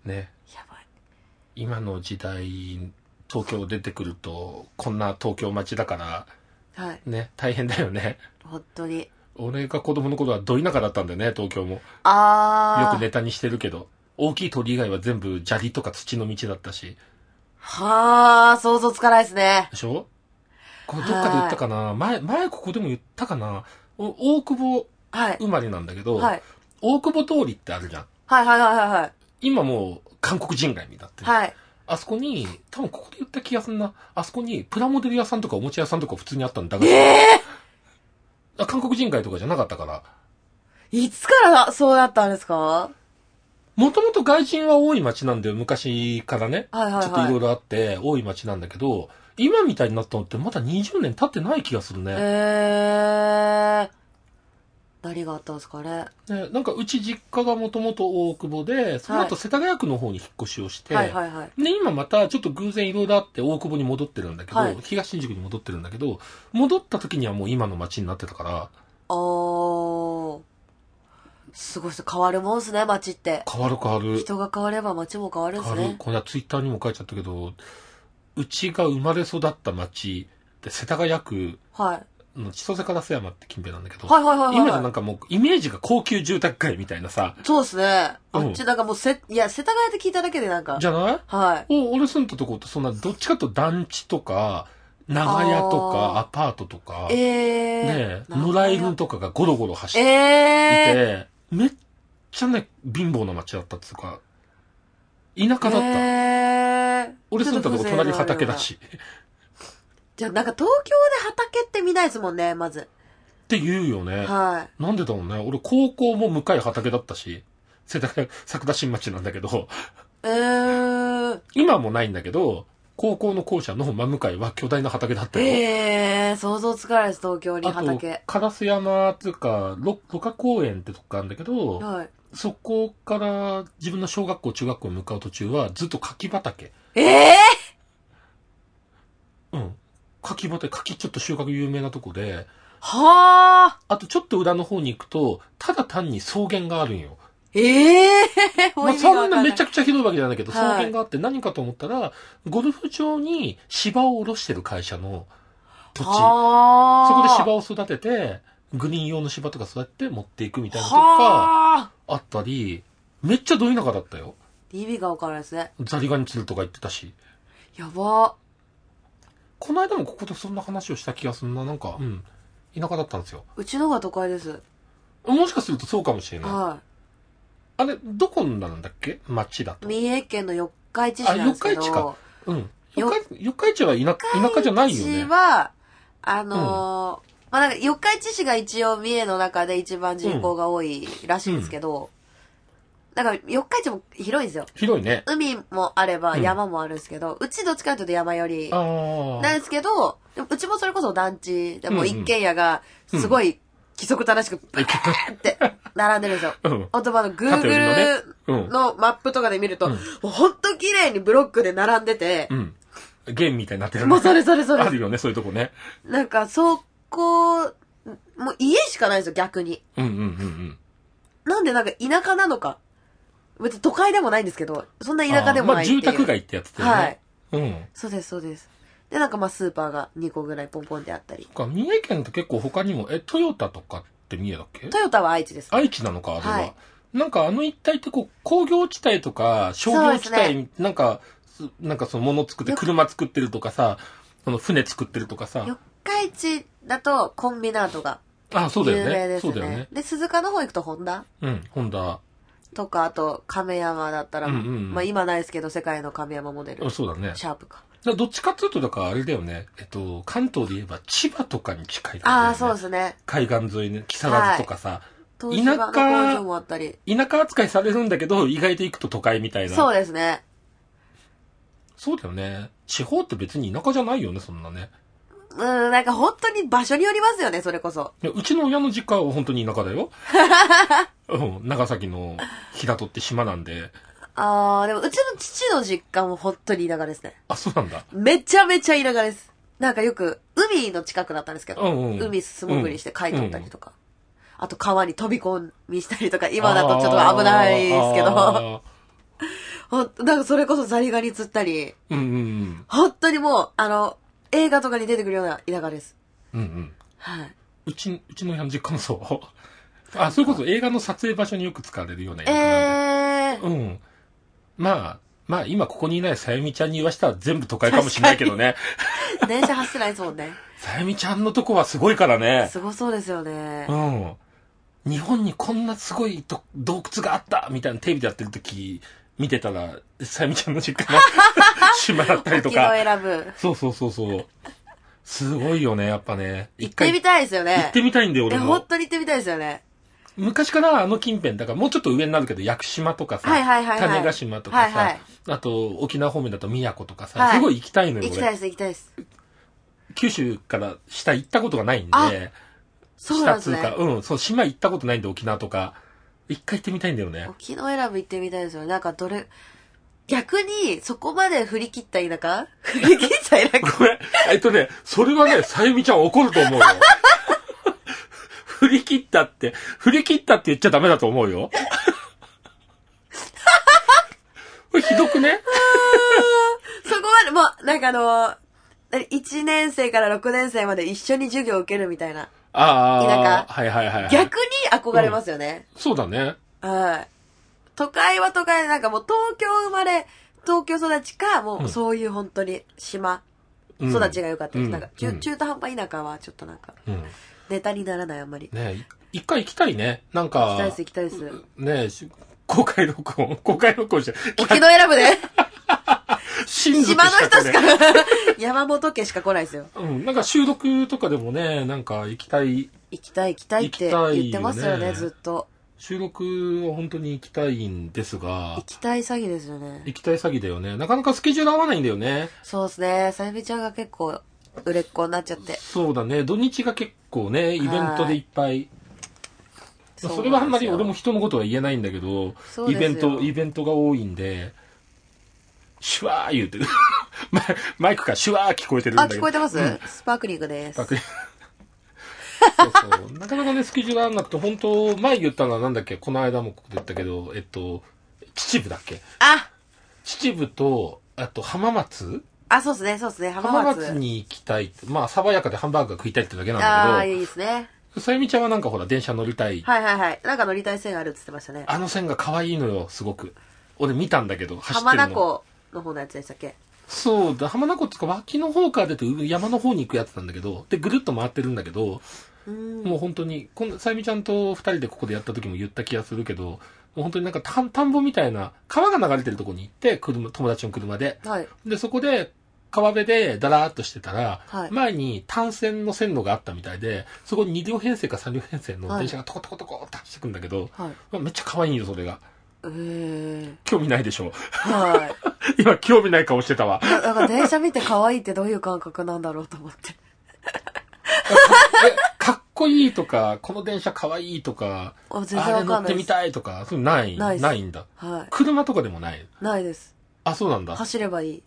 ね。 やばい。 今の時代、東京出てくると、こんな東京町だから、 はい。 ね、大変だよね。 本当に。 俺が子供の頃はど田舎だったんだよね、東京も。よくネタにしてるけど、大きい鳥以外は全部砂利とか土の道だったし。 はあ、想像つかないですね。 でしょ？これどっかで言ったかな、前ここでも言ったかな、大久保生まれなんだけど、はい、大久保通りってあるじゃん。 はいはいはいはい。 今もう韓国人街になってる。 はい。 あそこに、多分ここで言った気がするな。あそこにプラモデル屋さんとかおもちゃ屋さんとか普通にあったんだが。韓国人街とかじゃなかったから。 いつからそうなったんですか？ もともと外人は多い町なんだよ、昔からね。 はいはいはい。 ちょっといろいろあって多い町なんだけど、今みたいになったのってまだ20年経ってない気がするね。 何があったんですかね。 ね、なんかうち実家がもともと大久保で、その後世田谷区の方に引っ越しをして、 はいはいはい、 で、今またちょっと偶然いろいろあって大久保に戻ってるんだけど、はい、東新宿に戻ってるんだけど、戻った時にはもう今の町になってたから。 すごいです。変わるもんすね、町って。 変わる。 人が変われば町も変わるんですね。 これはツイッターにも書いちゃったけど、うちが生まれ育った町って世田谷区の千歳烏山って近辺なんだけど、 はいはいはいはい、 今じゃなんかもうイメージが高級住宅街みたいなさ。 そうですね。あっちなんかもう世田谷で聞いただけでなんか。 じゃない？ はい。 俺住んだとこってそんなどっちかと団地とか、長屋とかアパートとか、ね、野良犬とかがゴロゴロ走っていて、めっちゃね、貧乏な町だったっていうか、田舎だった。俺住んだとこ隣畑だし。 じゃあなんか東京で畑って見ないですもんね、まず。 って言うよね。 はい。 なんでだろうね。俺高校も向かい畑だったし、世田谷、桜新町なんだけど。今もないんだけど、高校の校舎の真向かいは巨大な畑だったよ。 想像つかないです、東京に畑。 あと、烏山っていうか、芦花公園ってとこがあるんだけど、はい、そこから自分の小学校、中学校に向かう途中はずっと柿畑。うん。柿ちょっと収穫有名なとこで。 はあとちょっと裏の方に行くと、ただ単に草原があるんよ。まあ、そんなめちゃくちゃ広いわけじゃないけど、草原があって何かと思ったら、ゴルフ場に芝を下ろしてる会社の土地。そこで芝を育てて、グリーン用の芝とか育てて持っていくみたいなとか、あったり、めっちゃど田舎だったよ。 意味がわからないですね。 ザリガニ釣るとか言ってたし。 やば。 この間もここでそんな話をした気がするな。なんか、田舎だったんですよ。 うちのが都会です。 もしかするとそうかもしれない。 はい。 あれ、どこなんだっけ？町だと。 三重県の四日市市なんですけど。 四日市か。うん。四日市は田舎じゃないよね。 四日市は、まあ、なんか四日市市が一応三重の中で一番人口が多いらしいんですけど、なんか四日市も広いんですよ。 広いね。 海もあれば山もあるんですけど、うちどっちかというと山寄りなんですけど、うちもそれこそ団地でも一軒家がすごい規則正しくバーって並んでるんですよ。うん。本当Google のマップとかで見ると、もうほんと綺麗にブロックで並んでて、 うん。ゲームみたいになってる。 もうそれ。 あるよね、そういうとこね。 なんか、そこ、もう家しかないんですよ、逆に。なんでなんか田舎なのか。別に都会でもないんですけど、そんな田舎でもないっていう。 住宅街ってやつだよね。 はい。うん。そうです。で、なんかスーパーが2個ぐらいポンポンってあったり。 三重県って結構他にも、トヨタとかって三重だっけ？ トヨタは愛知です。 愛知なのか、あれは。はい、なんか一帯って工業地帯とか、商業地帯、ね、なんかその物作って、車作ってるとかさ、その船作ってるとかさ。 四日市だとコンビナートが。 そうだよね。 有名ですね。 そうだよね。 で、鈴鹿の方行くとホンダ？ うん、ホンダ。 とか、あと、亀山だったら、今ないですけど、世界の亀山モデル。 そうだね。 シャープか。 どっちかっていうと、だからあれだよね。関東で言えば千葉とかに近い感じ、ね。 そうですね。 海岸沿いね、木更津とかさ。 田舎もあったり。 田舎扱いされるんだけど、意外と行くと都会みたいな。 そうですね。 そうだよね。地方って別に田舎じゃないよね、そんなね。 なんか本当に場所によりますよね、それこそ。 うちの親の実家は本当に田舎だよ。長崎の平戸って島なんで。 でもうちの父の実家も本当に田舎ですね。 そうなんだ。 めちゃめちゃ田舎です。なんかよく、海の近くだったんですけど、海素潜りして貝取ったりとか、あと川に飛び込みしたりとか、今だとちょっと危ないですけど、なんかそれこそザリガニ釣ったり、本当にもう、映画とかに出てくるような田舎です。はい。 うちの親の実家もそう。それこそ映画の撮影場所によく使われるような田舎なんで。まあ、今ここにいないさゆみちゃんに言わしたら全部都会かもしれないけどね。 電車走ってないですもんね。 さゆみちゃんのとこはすごいからね。 すごそうですよね。 日本にこんなすごい洞窟があったみたいなテレビでやってる時見てたら、さゆみちゃんの実家の島だったりとか。 沖永良部。 そう。すごいよね、やっぱね。 行ってみたいですよね。 行ってみたいんだよ、俺も。 本当に行ってみたいですよね。 昔から近辺、だからもうちょっと上になるけど、屋久島とかさ、種子島とかさ、あと沖縄方面だと宮古とかさ、すごい行きたいのよ、 行きたいです。 九州から下行ったことがないんで、 そうなんですね。 そう、島行ったことないんで、沖縄とか。一回行ってみたいんだよね。 沖永良部行ってみたいですよね。なんか逆に、そこまで振り切った田舎振り切った田舎ごめん。それはね、さゆみちゃん怒ると思うよ。振り切ったって言っちゃダメだと思うよ。これひどくねそこまで、もう、なんか1年生から6年生まで一緒に授業を受けるみたいな。田舎。 はい。 逆に憧れますよね。 そうだね。 はい。都会は都会でなんかもう東京生まれ、東京育ちか、もうそういう本当に島育ちが良かったです。なんか中途半端田舎はちょっとなんか、ネタにならないあんまり。 ね、一回行きたいね。なんか。 行きたいです。 ね、公開録音して。 沖永良部で島の人しか、山本家しか来ないですよ。 なんか収録とかでもね、なんか行きたいって言ってますよね、ずっと。 収録は本当に行きたいんですが。 行きたい詐欺ですよね。 行きたい詐欺だよね。なかなかスケジュール合わないんだよね。 そうですね。さゆみちゃんが結構売れっ子になっちゃって。 そうだね。土日が結構ね、イベントでいっぱい。それはあんまり俺も人のことは言えないんだけど、イベントが多いんで、シュワー言うてる。マイクからシュワー聞こえてるんだけど。 聞こえてます、スパークリングです。 そう。なかなかね、スケジュール合わなくて、本当前言ったのはなんだっけ、この間もここで言ったけど、秩父だっけ。秩父と、あと浜松。 そうですね、 浜松に行きたい。爽やかでハンバーグが食いたいってだけなんだけど。 いいですね。 さゆみちゃんはなんかほら、電車乗りたい。 はい。なんか乗りたい線あるって言ってましたね。 あの線が可愛いのよ、すごく。俺見たんだけど、 走ってるの。浜名湖の方のやつでしたっけ？ そうだ、浜名湖っていうか脇の方から出て山の方に行くやつなんだけど、で、ぐるっと回ってるんだけど、もう本当に、さゆみちゃんと二人でここでやった時も言った気がするけど、もう本当になんか田んぼみたいな、川が流れてるとこに行って、友達の車で。で、そこで、川辺でだらーっとしてたら、前に単線の線路があったみたいで、そこに2両編成か3両編成の電車がトコトコトコって走ってくんだけど、めっちゃ可愛いよ、それが。興味ないでしょ。今、興味ない顔してたわ。 だから電車見て可愛いってどういう感覚なんだろうと思って。 こいいとか、この電車かわいいとか、 全然わかんないです。 乗ってみたいとか、そういうのないんだ。 はい。 車とかでもない？ ないです。 あ、そうなんだ。 走ればいい。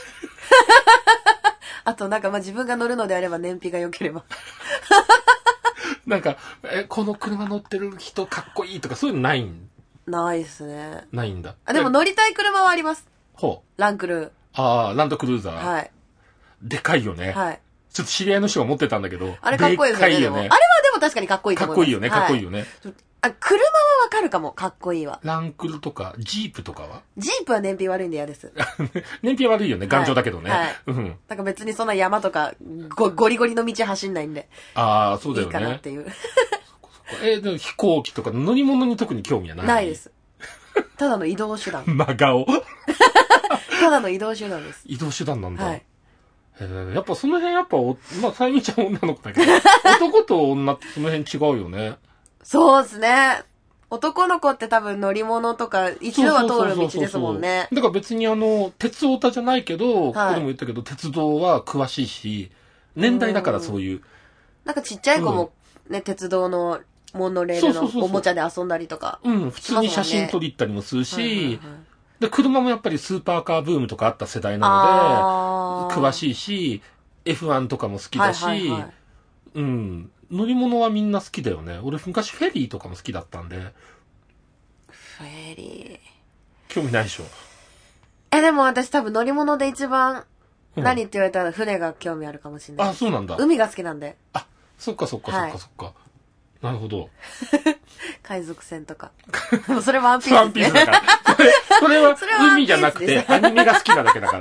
あとなんか自分が乗るのであれば燃費が良ければ。 なんか、この車乗ってる人かっこいいとかそういうのないん？ ないですね。 ないんだ。 でも乗りたい車はあります。 ほう。 ランクルー。ランドクルーザー。 はい。でかいよね。 はい。 ちょっと知り合いの人が持ってたんだけど。 あれかっこいいですよね。あれはでも確かにかっこいいと思います。 かっこいいよね、かっこいいよね。 車はわかるかも、かっこいいわ。 ランクルとか、ジープとかは？ ジープは燃費悪いんで嫌です。 燃費悪いよね、頑丈だけどね。はい。うん。 なんか別にそんな山とか、ゴリゴリの道走んないんで。 ああ、そうだよね。 いいかなっていう。 でも飛行機とか乗り物に特に興味はない？ ないです。ただの移動手段。 真顔。 ただの移動手段です。 移動手段なんだ。 はい。 やっぱその辺さゆみちゃん女の子だけど、男と女ってその辺違うよね。 そうですね。男の子って多分乗り物とか一度は通る道ですもんね。 だから別に鉄オタじゃないけど、ここでも言ったけど、鉄道は詳しいし、年代だからそういう。 なんかちっちゃい子もね、鉄道のモノレールのおもちゃで遊んだりとか。 普通に写真撮り行ったりもするし、で、車もやっぱりスーパーカーブームとかあった世代なので、詳しいし、F1 とかも好きだし、乗り物はみんな好きだよね。俺昔フェリーとかも好きだったんで。 フェリー。興味ないでしょ。 でも私多分乗り物で一番、何って言われたら船が興味あるかもしれない。 あ、そうなんだ。 海が好きなんで。 あ、そっか。なるほど。 海賊船とか。それワンピース。 ワンピースだから。それは海じゃなくてアニメが好きなだけだから。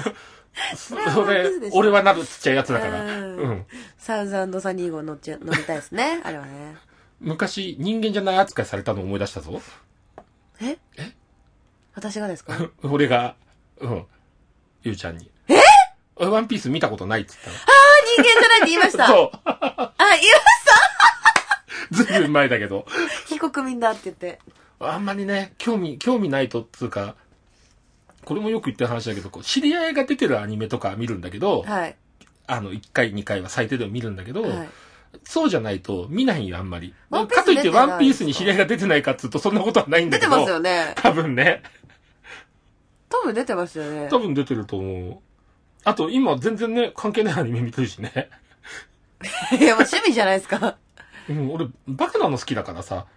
俺はなるちっちゃいやつだから。 サウズ&サニー号乗りたいですね。あれはね。 昔、人間じゃない扱いされたのを思い出したぞ。 え私がですか？ 俺が、ゆうちゃんに。ワンピース見たことないっつったの。 人間じゃないって言いました。 そう。 言いましたずいぶん前だけど。 非国民だって言って。 あんまりね、興味ないとっつうか、これもよく言ってる話だけど、知り合いが出てるアニメとか見るんだけど、 はい。 1回、2回は最低でも見るんだけど、そうじゃないと見ないよ、あんまり。かといってワンピースに知り合いが出てないかっつうとそんなことはないんだけど。 出てますよね。 多分ね。 多分出てますよね。 多分出てると思う。あと、今全然ね、関係ないアニメ見てるしね。 いや、もう趣味じゃないですか。 俺、バカなの好きだからさ。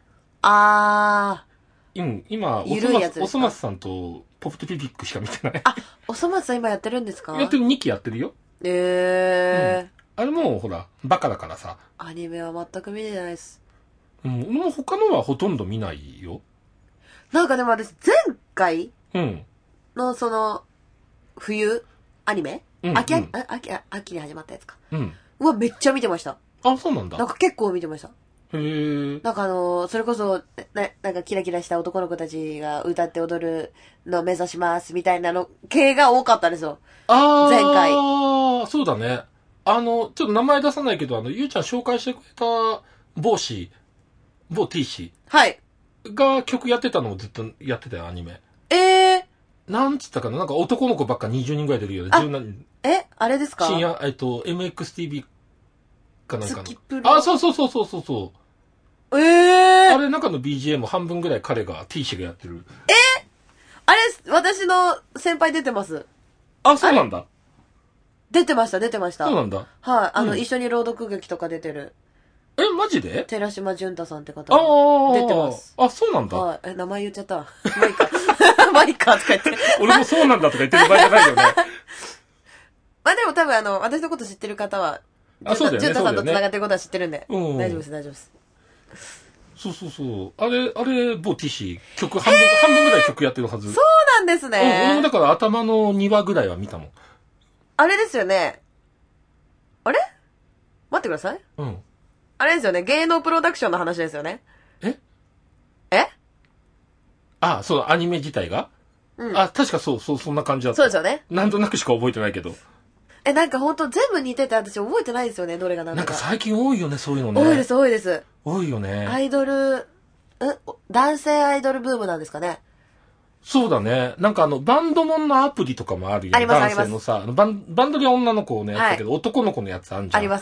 今、おそ松さんとポップテピピックしか見てない。 おそ松さん今やってるんですか？ やってる、2期やってるよ。あれもほら、バカだからさ。 アニメは全く見てないです。 俺も他のはほとんど見ないよ。 なんかでも私、前回の冬アニメ秋に始まったやつか。めっちゃ見てました。 あ、そうなんだ。 なんか結構見てました。 なんかそれこそ、なんかキラキラした男の子たちが歌って踊るのを目指しますみたいなの系が多かったですよ。前回。 そうだね。ちょっと名前出さないけど、ゆうちゃん紹介してくれた某 T 氏。 はい。 が曲やってたのをずっとやってたよ、アニメ。なんつったかな、なんか男の子ばっか20人ぐらい出るよね。 あれですか？ 深夜、MXTV かなんかの。 スキプロ。 そう。あれ中の BGM 半分ぐらい彼が T 氏がやってる。 あれ、私の先輩出てます。 あ、そうなんだ。 出てました。 そうなんだ。 はい。一緒に朗読劇とか出てる。 マジで？ 寺島純太さんって方が出てます。 あ、そうなんだ。 はい。名前言っちゃった。マイカとか言って。 俺もそうなんだとか言ってる場合じゃないよね。 でも多分私のこと知ってる方は、 そうだよね。 純太さんと繋がってることは知ってるんで。大丈夫です。 そう。あれ、某 T 氏、曲半分ぐらい曲やってるはず。 そうなんですね。 俺もだから頭の2話ぐらいは見たもん。 あれですよね。あれ？待ってください。あれですよね。芸能プロダクションの話ですよね。 そう、アニメ自体が？確かそんな感じだった。 そうですよね。 なんとなくしか覚えてないけど。 なんかほんと全部似てて私覚えてないですよね、どれが何だか。 なんか最近多いよね、そういうのね。 多いです。 多いよね。 アイドル、男性アイドルブームなんですかね。 そうだね。なんかバンドモンのアプリとかもあるよね。 あります。 男性のさ、バンドリは女の子のやつだけど、男の子のやつあるじゃん。 あります。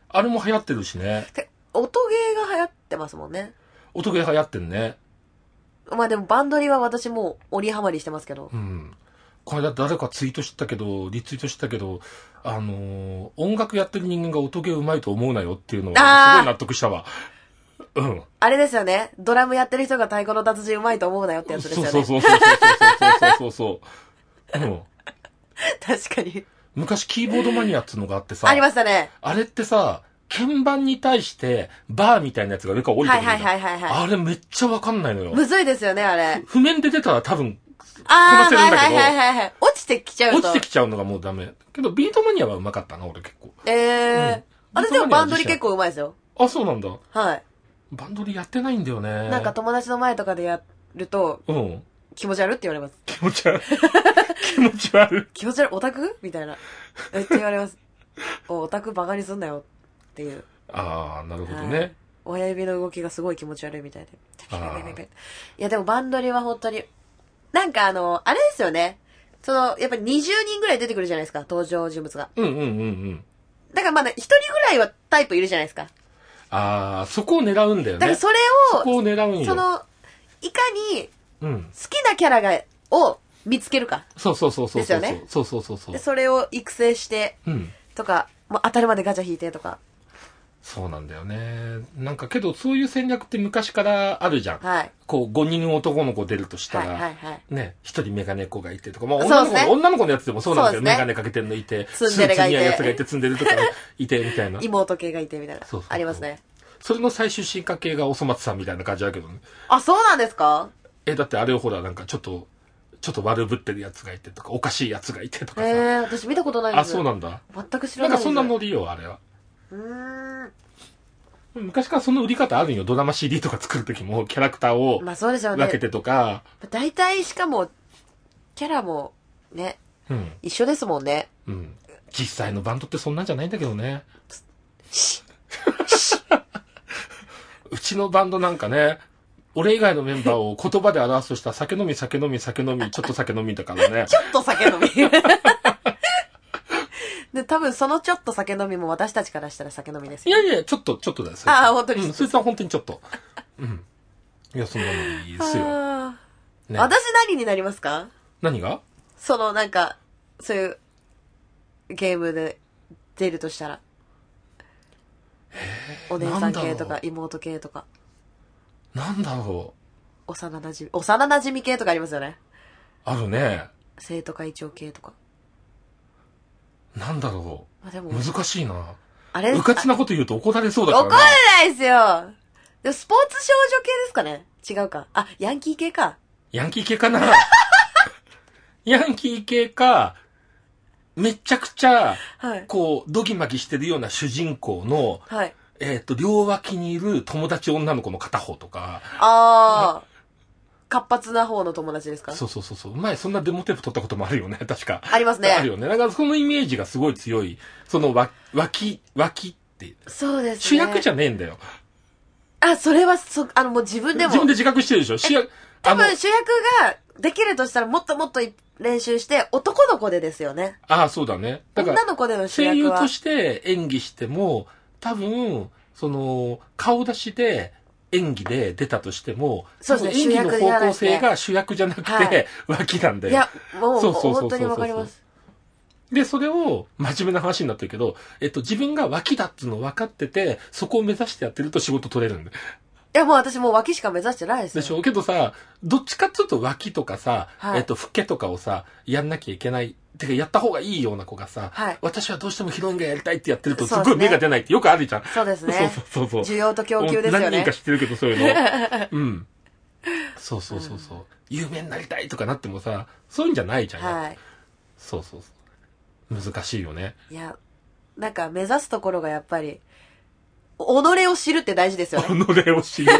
あれも流行ってるしね。 音ゲーが流行ってますもんね。 音ゲー流行ってんね。 まあでもバンドリは私もう鬼ハマりしてますけど。 うん。これだ誰かツイートしたけど、リツイートしたけど、音楽やってる人間が音ゲーうまいと思うなよっていうのは、すごい納得したわ。うん。あれですよね。ドラムやってる人が太鼓の達人うまいと思うなよってやつですよね。 そう。うん。 確かに。 昔キーボードマニアっていうのがあってさ。 ありましたね。 あれってさ、鍵盤に対してバーみたいなやつが上から降りてくるんだ。 はい。あれめっちゃわかんないのよ。 むずいですよね、あれ。 譜面で出たら多分、こなせるんだけど。 はい。落ちてきちゃうと。 落ちてきちゃうのがもうダメ。けどビートマニアはうまかったな、俺結構。 私でもバンドリ結構うまいですよ。 あ、そうなんだ。 はい。 バンドリやってないんだよね。 なんか友達の前とかでやると、気持ち悪って言われます。 気持ち悪い。 気持ち悪い、オタクみたいな。めっちゃ言われます。オタクバカにすんなよっていう。 ああ、なるほどね。 親指の動きがすごい気持ち悪いみたいで。いやでもバンドリは本当に、なんかあれですよね。やっぱり20人ぐらい出てくるじゃないですか、登場人物が。だからまだ1人ぐらいはタイプいるじゃないですか。 ああ、そこを狙うんだよね。 だからそれを、 そこを狙うんよ。 いかに、好きなキャラを見つけるか。 そう。 ですよね。 そう。 で、それを育成して、とか、当たるまでガチャ引いてとか。 そうなんだよね。なんかけど、そういう戦略って昔からあるじゃん。 はい。 こう、5人男の子出るとしたら、ね、1人メガネっ子がいてとか、まあ女の子のやつでもそうなんですよ。メガネかけてるのいて、 ツンデレがいて、 やつがいて、ツンデレとかいて、みたいな。 妹系がいて、みたいな。ありますね。 それの最終進化系がおそ松さんみたいな感じだけどね。 あ、そうなんですか？ だってあれをほら、なんかちょっと悪ぶってるやつがいてとか、おかしいやつがいてとかさ。 私見たことないです。 あ、そうなんだ。 全く知らない。 なんかそんなノリよ、あれは。昔からその売り方あるんよ。ドラマ CD とか作るときも、キャラクターを分けてとか。 大体しかも、キャラも、ね、一緒ですもんね。 実際のバンドってそんなんじゃないんだけどね。うちのバンドなんかね、俺以外のメンバーを言葉で表すとしたら酒飲み、ちょっと酒飲みだからね。 ちょっと酒飲み。で、多分そのちょっと酒飲みも私たちからしたら酒飲みですよ。 いや、ちょっとだよ。 ああ、本当に。 そいつは本当にちょっと。いや、そんなのいいですよ。 私何になりますか？ 何が？ なんか、そういうゲームで出るとしたら。お姉さん系とか妹系とか。 なんだろう。幼馴染系とかありますよね。 あるね。 生徒会長系とか。 なんだろう。 でも難しいな。うかつなこと言うと怒られそうだからな。 怒られないですよ。でもスポーツ少女系ですかね？違うか。あ、ヤンキー系か。 ヤンキー系かな。ヤンキー系か、めちゃくちゃ、こう、ドギマギしてるような主人公の、両脇にいる友達女の子の片方とか。 活発な方の友達ですか？ そう。前そんなデモテープ撮ったこともあるよね、確か。 ありますね。 あるよね。だからそのイメージがすごい強い。その脇って。 そうですね。 主役じゃねえんだよ。 それはもう自分でも。 自分で自覚してるでしょ？ 多分主役ができるとしたらもっと練習して男の子でですよね。 そうだね。 だから女の子での主役は。 声優として演技しても、多分、顔出しで演技で出たとしても、 そうですね、 演技の方向性が主役じゃなくて、脇なんで。 いや、もう、本当にわかります。 で、それを、真面目な話になってるけど、自分が脇だっていうの分かってて、そこを目指してやってると仕事取れるんで。 いや、もう私もう脇しか目指してないですよ。 でしょ？けどさ、どっちかっていうと脇とかさ、老けとかをさ、やんなきゃいけない。てか、やった方がいいような子がさ、私はどうしてもヒロインがやりたいってやってると、すごい目が出ないってよくあるじゃん。 そうですね。 そう。 需要と供給ですよね。 何人か知ってるけど、そういうの。そう。有名になりたいとかなってもさ、そういうんじゃないじゃん。そう。難しいよね。 いや、なんか目指すところがやっぱり、己を知るって大事ですよね。 己を知る。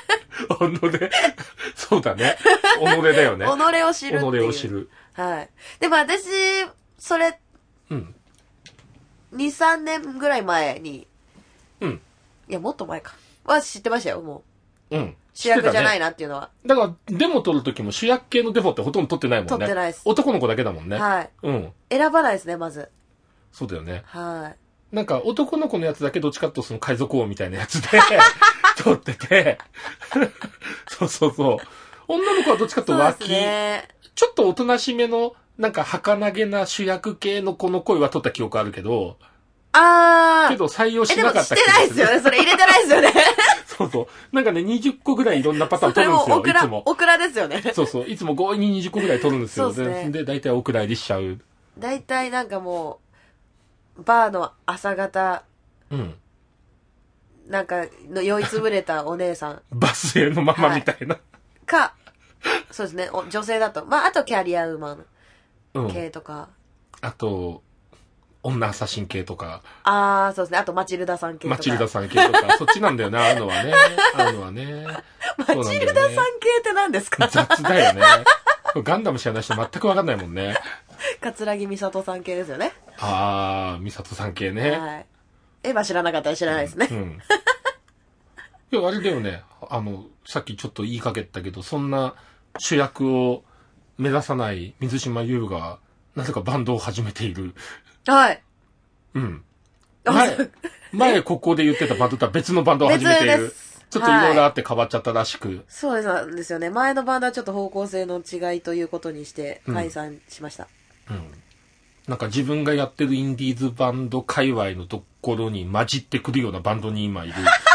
そうだね。己だよね。 己を知るっていう。 己を知る。 はい。でも私、それ、2、3年ぐらい前に、いや、もっと前か。は知ってましたよ、もう。主役じゃないなっていうのは。 だから、デモ撮るときも主役系のデモってほとんど撮ってないもんね。 撮ってないです。 男の子だけだもんね。 選ばないですね、まず。 そうだよね。 なんか男の子のやつだけどっちかとその海賊王みたいなやつで撮っててそうそうそう。女の子はどっちかと脇、ね、ちょっとおとなしめのなんか儚げな主役系の子の声は撮った記憶あるけど、けど採用しなかった気がする。 してないですよね。それ入れてないですよね。 そうそう。なんかね、20個ぐらいいろんなパターン撮るんですよ。いつも。 オクラですよね。 そうそう。いつも強引に20個ぐらい撮るんですよ。そうですね。で、大体お蔵入りしちゃう。 大体なんかもう、バーの朝方、 うん。 なんか、酔いつぶれたお姉さん。 バスへのママみたいな。はい、 か、そうですね。女性だと。まあ、あとキャリアウーマン系とか。 あと、女アサシン系とか。 ああ、そうですね。あと、マチルダさん系とか。 マチルダさん系とか。そっちなんだよね、あるのはね。あるのはね。 マチルダさん系って何ですか？ 雑だよね。ガンダム知らない人全くわかんないもんね。 桂木美里さん系ですよね。 ああ、美里さん系ね。 はい。エヴァ知らなかったら知らないですね。うん。 いや、あれだよね。さっきちょっと言いかけたけど、そんな主役を目指さない水島優が、なぜかバンドを始めている。 はい。 うん。前ここで言ってたバンドとは別のバンドを始めている。ちょっといろいろあって変わっちゃったらしく。 そうなんですよね。前のバンドはちょっと方向性の違いということにして解散しました。 うん。なんか自分がやってるインディーズバンド界隈のところに混じってくるようなバンドに今いる。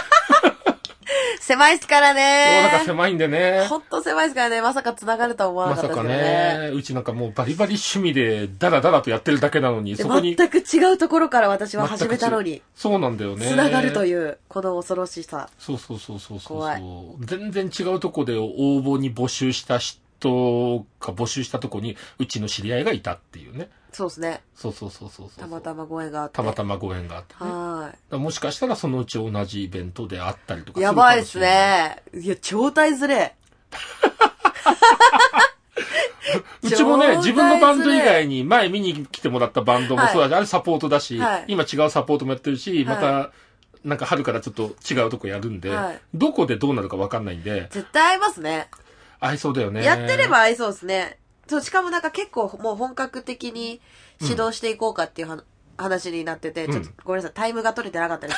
狭いっすからね。 なんか狭いんでね。 ほんと狭いっすからね。まさか繋がるとは思わなかったですよね。まさかね。 うちなんかもうバリバリ趣味でダラダラとやってるだけなのに、そこに。 全く違うところから私は始めたのに。 そうなんだよね。 繋がるという、この恐ろしさ。 そう。怖い。全然違うとこで応募に募集した人が募集したとこに、うちの知り合いがいたっていうね。 そうですね。 そう。 たまたまご縁があって。 たまたまご縁があって、ね。 はい。 もしかしたらそのうち同じイベントで会ったりとかするかもしれない。 やばいっすね。いや、超体ずれ。 うちもね、自分のバンド以外に前見に来てもらったバンドもそうだし、あれサポートだし、今違うサポートもやってるし、また、なんか春からちょっと違うとこやるんで、どこでどうなるか分かんないんで。 絶対合いますね。 合いそうだよね。 やってれば合いそうですね。しかもなんか結構もう本格的に指導していこうかっていう話になってて、ちょっとごめんなさい、タイムが取れてなかったです。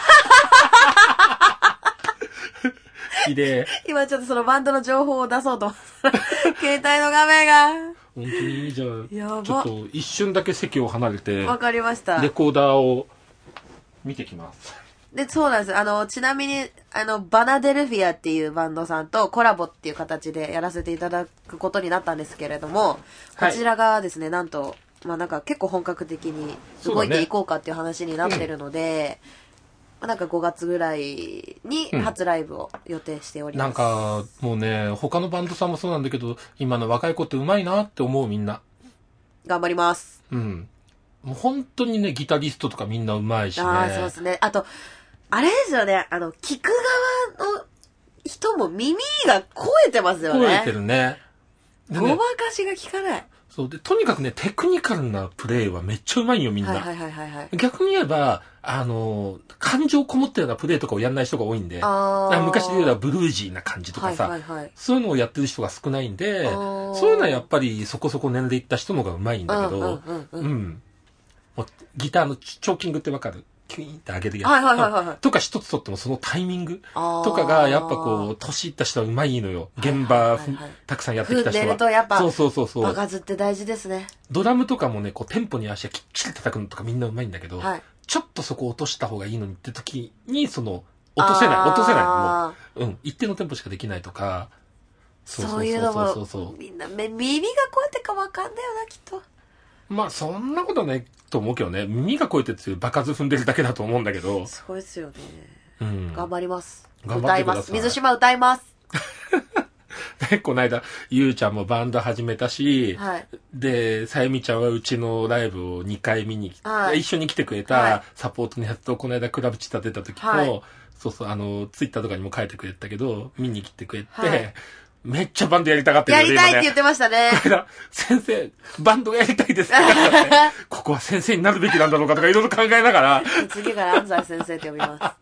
ひで今ちょっとそのバンドの情報を出そうと思ったら、携帯の画面が。 本当にいいじゃん。ちょっと一瞬だけ席を離れて、 わかりました。 レコーダーを見てきます。 で、そうなんです。ちなみに、バナデルフィアっていうバンドさんとコラボっていう形でやらせていただくことになったんですけれども、こちらがですね、なんと、まあなんか結構本格的に動いていこうかっていう話になってるので、なんか5月ぐらいに初ライブを予定しております。 なんか、もうね、他のバンドさんもそうなんだけど、今の若い子って上手いなって思うみんな。 頑張ります。 うん。もう本当にね、ギタリストとかみんな上手いしね。 ああ、そうですね。あと、あれですよね、聞く側の人も耳が肥えてますよね。 肥えてるね。 ごまかしが効かない。 そうで、とにかくね、テクニカルなプレイはめっちゃ上手いよ、みんな。 はい。 逆に言えば、感情こもったようなプレイとかをやんない人が多いんで、昔で言えばブルージーな感じとかさ、そういうのをやってる人が少ないんで、そういうのはやっぱりそこそこ年齢いった人の方が上手いんだけど、もうギターのチョーキングってわかる？キュイーンって上げるやつ。とか一つとってもそのタイミングとかがやっぱこう、年いった人は上手いのよ。現場、たくさんやってきた人は。 踏んでるとやっぱ、 そう。 場数って大事ですね。 ドラムとかもね、こうテンポに足がきっちり叩くのとかみんな上手いんだけど、ちょっとそこ落とした方がいいのにって時に、落とせない。もう、一定のテンポしかできないとか、 そういうのも、みんな耳がこうやってかわかんだよな、きっと。 まあ、そんなことないと思うけどね。耳がこうやって強い場数踏んでるだけだと思うんだけど。 そうですよね。 頑張ります。 頑張ってください。 歌います。水島歌います。 この間、ゆうちゃんもバンド始めたし、で、さゆみちゃんはうちのライブを2回見に来て、一緒に来てくれたサポートのやつと、この間クラブチタ出た時と、ツイッターとかにも書いてくれたけど、見に来てくれて、めっちゃバンドやりたがってるよね。やりたいって言ってましたね。 先生、バンドやりたいですって、ここは先生になるべきなんだろうかとかいろいろ考えながら。 次から安西先生って呼びます。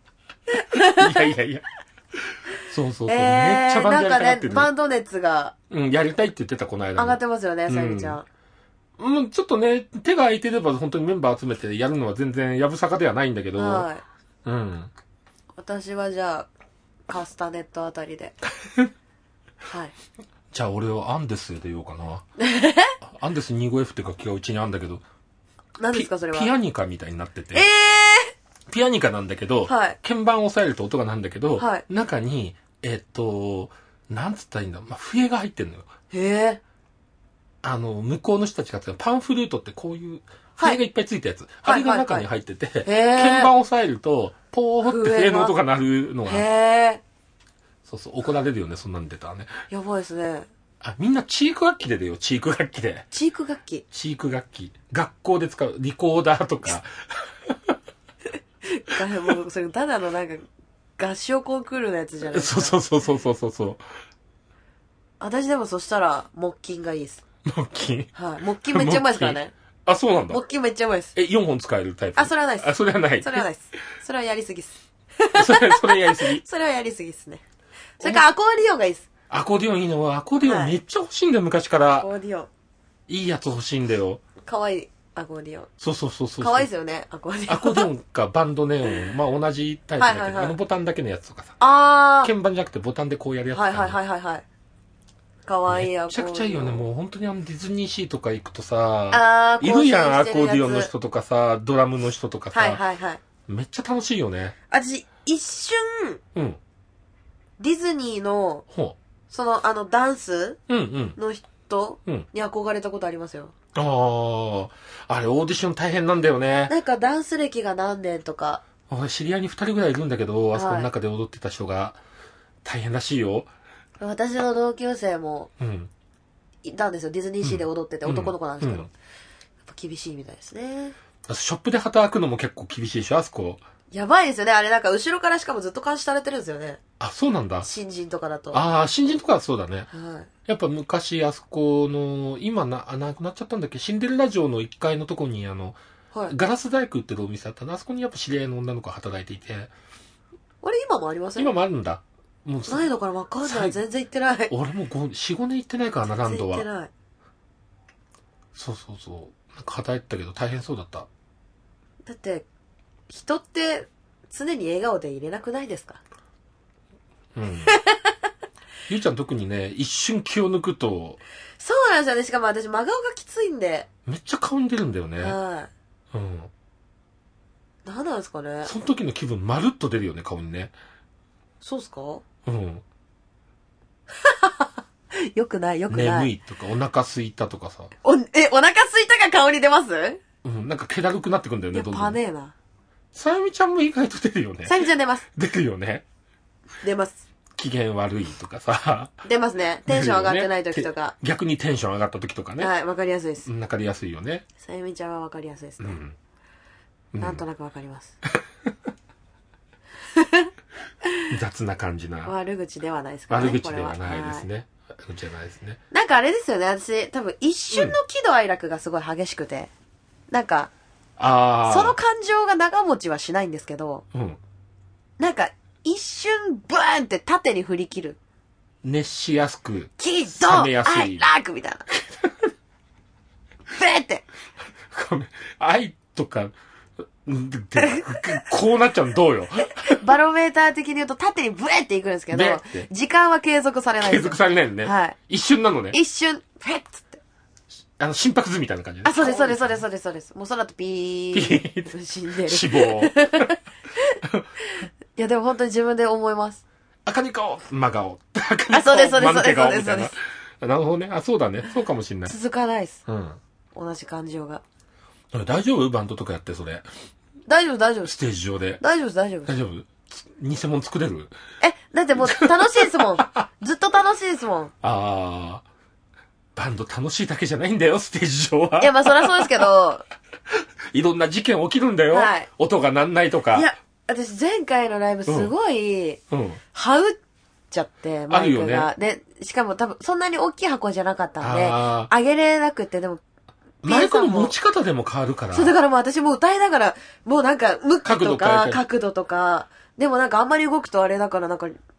いや。そう。めっちゃバンドやりたがってる。 なんかね、バンド熱が。 やりたいって言ってた、この間。 上がってますよね、さゆみちゃん。 ちょっとね、手が空いてれば本当にメンバー集めてやるのは全然やぶさかではないんだけど。はい。うん。 私はじゃあ、カスタネットあたりで。はい。 じゃあ俺はアンデスで言おうかな。アンデス 25F って楽器がうちにあるんだけど。 何ですかそれは。 ピアニカみたいになってて。ピアニカなんだけど、はい、鍵盤を押さえると音がなんだけど、はい、中に、なんつったらいいんだ、笛が入ってんのよ。 へー。向こうの人たちが使うパンフルートってこういう、笛がいっぱいついたやつ。はい、あれが中に入ってて、鍵盤を押さえると、ポーって笛の音が鳴るのが。へー。そうそう、怒られるよね、そんなん出たらね。 やばいですね。 みんなチーク楽器で出よ、チーク楽器で。 チーク楽器チーク楽器。学校で使う、リコーダーとか。 もうそれただのなんか合唱コンクールのやつじゃないですか。 そう。 私でもそしたら木琴がいいです。 木琴。 はい。木琴めっちゃうまいですからね。 あ、そうなんだ。 木琴めっちゃうまいです。 4本使えるタイプ。 あ、それはないです。 あ、それはない。 それはないです。それはやりすぎです。 それやりすぎ。 それはやりすぎですね。それからアコーディオンがいいです。 アコーディオンいいの。アコーディオンめっちゃ欲しいんだよ、昔から。 アコーディオン。 いいやつ欲しいんだよ。 かわいい。アコーディオン。 そう。 かわいいですよね、アコーディオン。 アコーディオンかバンドネオン。同じタイプだけど、ボタンだけのやつとかさ。鍵盤じゃなくてボタンでこうやるやつとか、ね。 はい。かわいいアコーディオン。 めちゃくちゃいいよね。もう本当にディズニーシーとか行くとさ、いるやん、アコーディオンの人とかさ、ドラムの人とかさ。 はい。 めっちゃ楽しいよね。 私、一瞬、ディズニーの、その、ダンスの人に憧れたことありますよ。 あれオーディション大変なんだよね。 なんかダンス歴が何年とか。 俺知り合いに2人ぐらいいるんだけど、あそこの中で踊ってた人が大変らしいよ。 私の同級生もいたんですよ。ディズニーシーで踊ってて、男の子なんですけど、やっぱ厳しいみたいですね。 ショップで働くのも結構厳しいでしょ、あそこ。 やばいですよね。あれなんか後ろからしかもずっと監視されてるんですよね。 あ、そうなんだ。 新人とかだと。 新人とかはそうだね。はい。やっぱ昔あそこの、今なくなっちゃったんだっけ、シンデレラ城の1階のとこにガラス細工売ってるお店あったの。あそこにやっぱ知り合いの女の子が働いていて。 あれ今もありません？ 今もあるんだ。 もうないのから分かんない。全然行ってない。 俺も4、5年行ってないからな、ランドは。 全然行ってない。 そう。なんか働いてたけど大変そうだった。 だって、人って常に笑顔でいれなくないですか？ ゆうちゃん特にね、一瞬気を抜くと。 そうなんですよね。しかも私、真顔がきついんで。 めっちゃ顔に出るんだよね。 はい。何なんですかね。 その時の気分、まるっと出るよね、顔にね。 そうっすか？よくない。 眠いとか、お腹空いたとかさ。 お腹空いたが顔に出ます？ なんか気だるくなってくんだよね、 どんどん。パネーな。 さゆみちゃんも意外と出るよね。 さゆみちゃん出ます。 出るよね。 出ます。 機嫌悪いとかさ。 出ますね。テンション上がってない時とか。 逆にテンション上がった時とかね。 はい、わかりやすいです。 わかりやすいよね。 さゆみちゃんはわかりやすいですね。なんとなくわかります。 雑な感じな。 悪口ではないですかね。 悪口ではないですね。悪口じゃないですね。 なんかあれですよね、私、多分一瞬の喜怒哀楽がすごい激しくて。なんか、その感情が長持ちはしないんですけど、なんか、一瞬ブーンって縦に振り切る。 熱しやすく。 喜怒哀楽みたいな。ブーって。 ごめん。愛とか、こうなっちゃうのどうよ。 バロメーター的に言うと縦にブーっていくんですけど、時間は継続されないです。 継続されないのね。はい。一瞬なのね。 一瞬、フェッつって。 心拍図みたいな感じね。そうです。もうその後ピー死んでる。 死亡。 いやでも本当に自分で思います。 赤に顔、真顔。 そうです。 なるほどね。そうだね。そうかもしんない。 続かないです。同じ感情が。 大丈夫？バンドとかやってそれ。 大丈夫。 ステージ上で。 大丈夫。 偽物作れる？ だってもう楽しいですもん。ずっと楽しいですもん。 バンド楽しいだけじゃないんだよ、ステージ上は。 いや、そりゃそうですけど。 いろんな事件起きるんだよ。はい。音がなんないとか。 いや、私前回のライブすごい、はうっちゃって、マイクが。で、しかも多分そんなに大きい箱じゃなかったんで、上げれなくて、でも、 マイクの持ち方でも変わるから。 そう、だからもう私も歌いながら、もうなんか、向きとか、角度とか、でもなんかあんまり動くとあれだからなんか、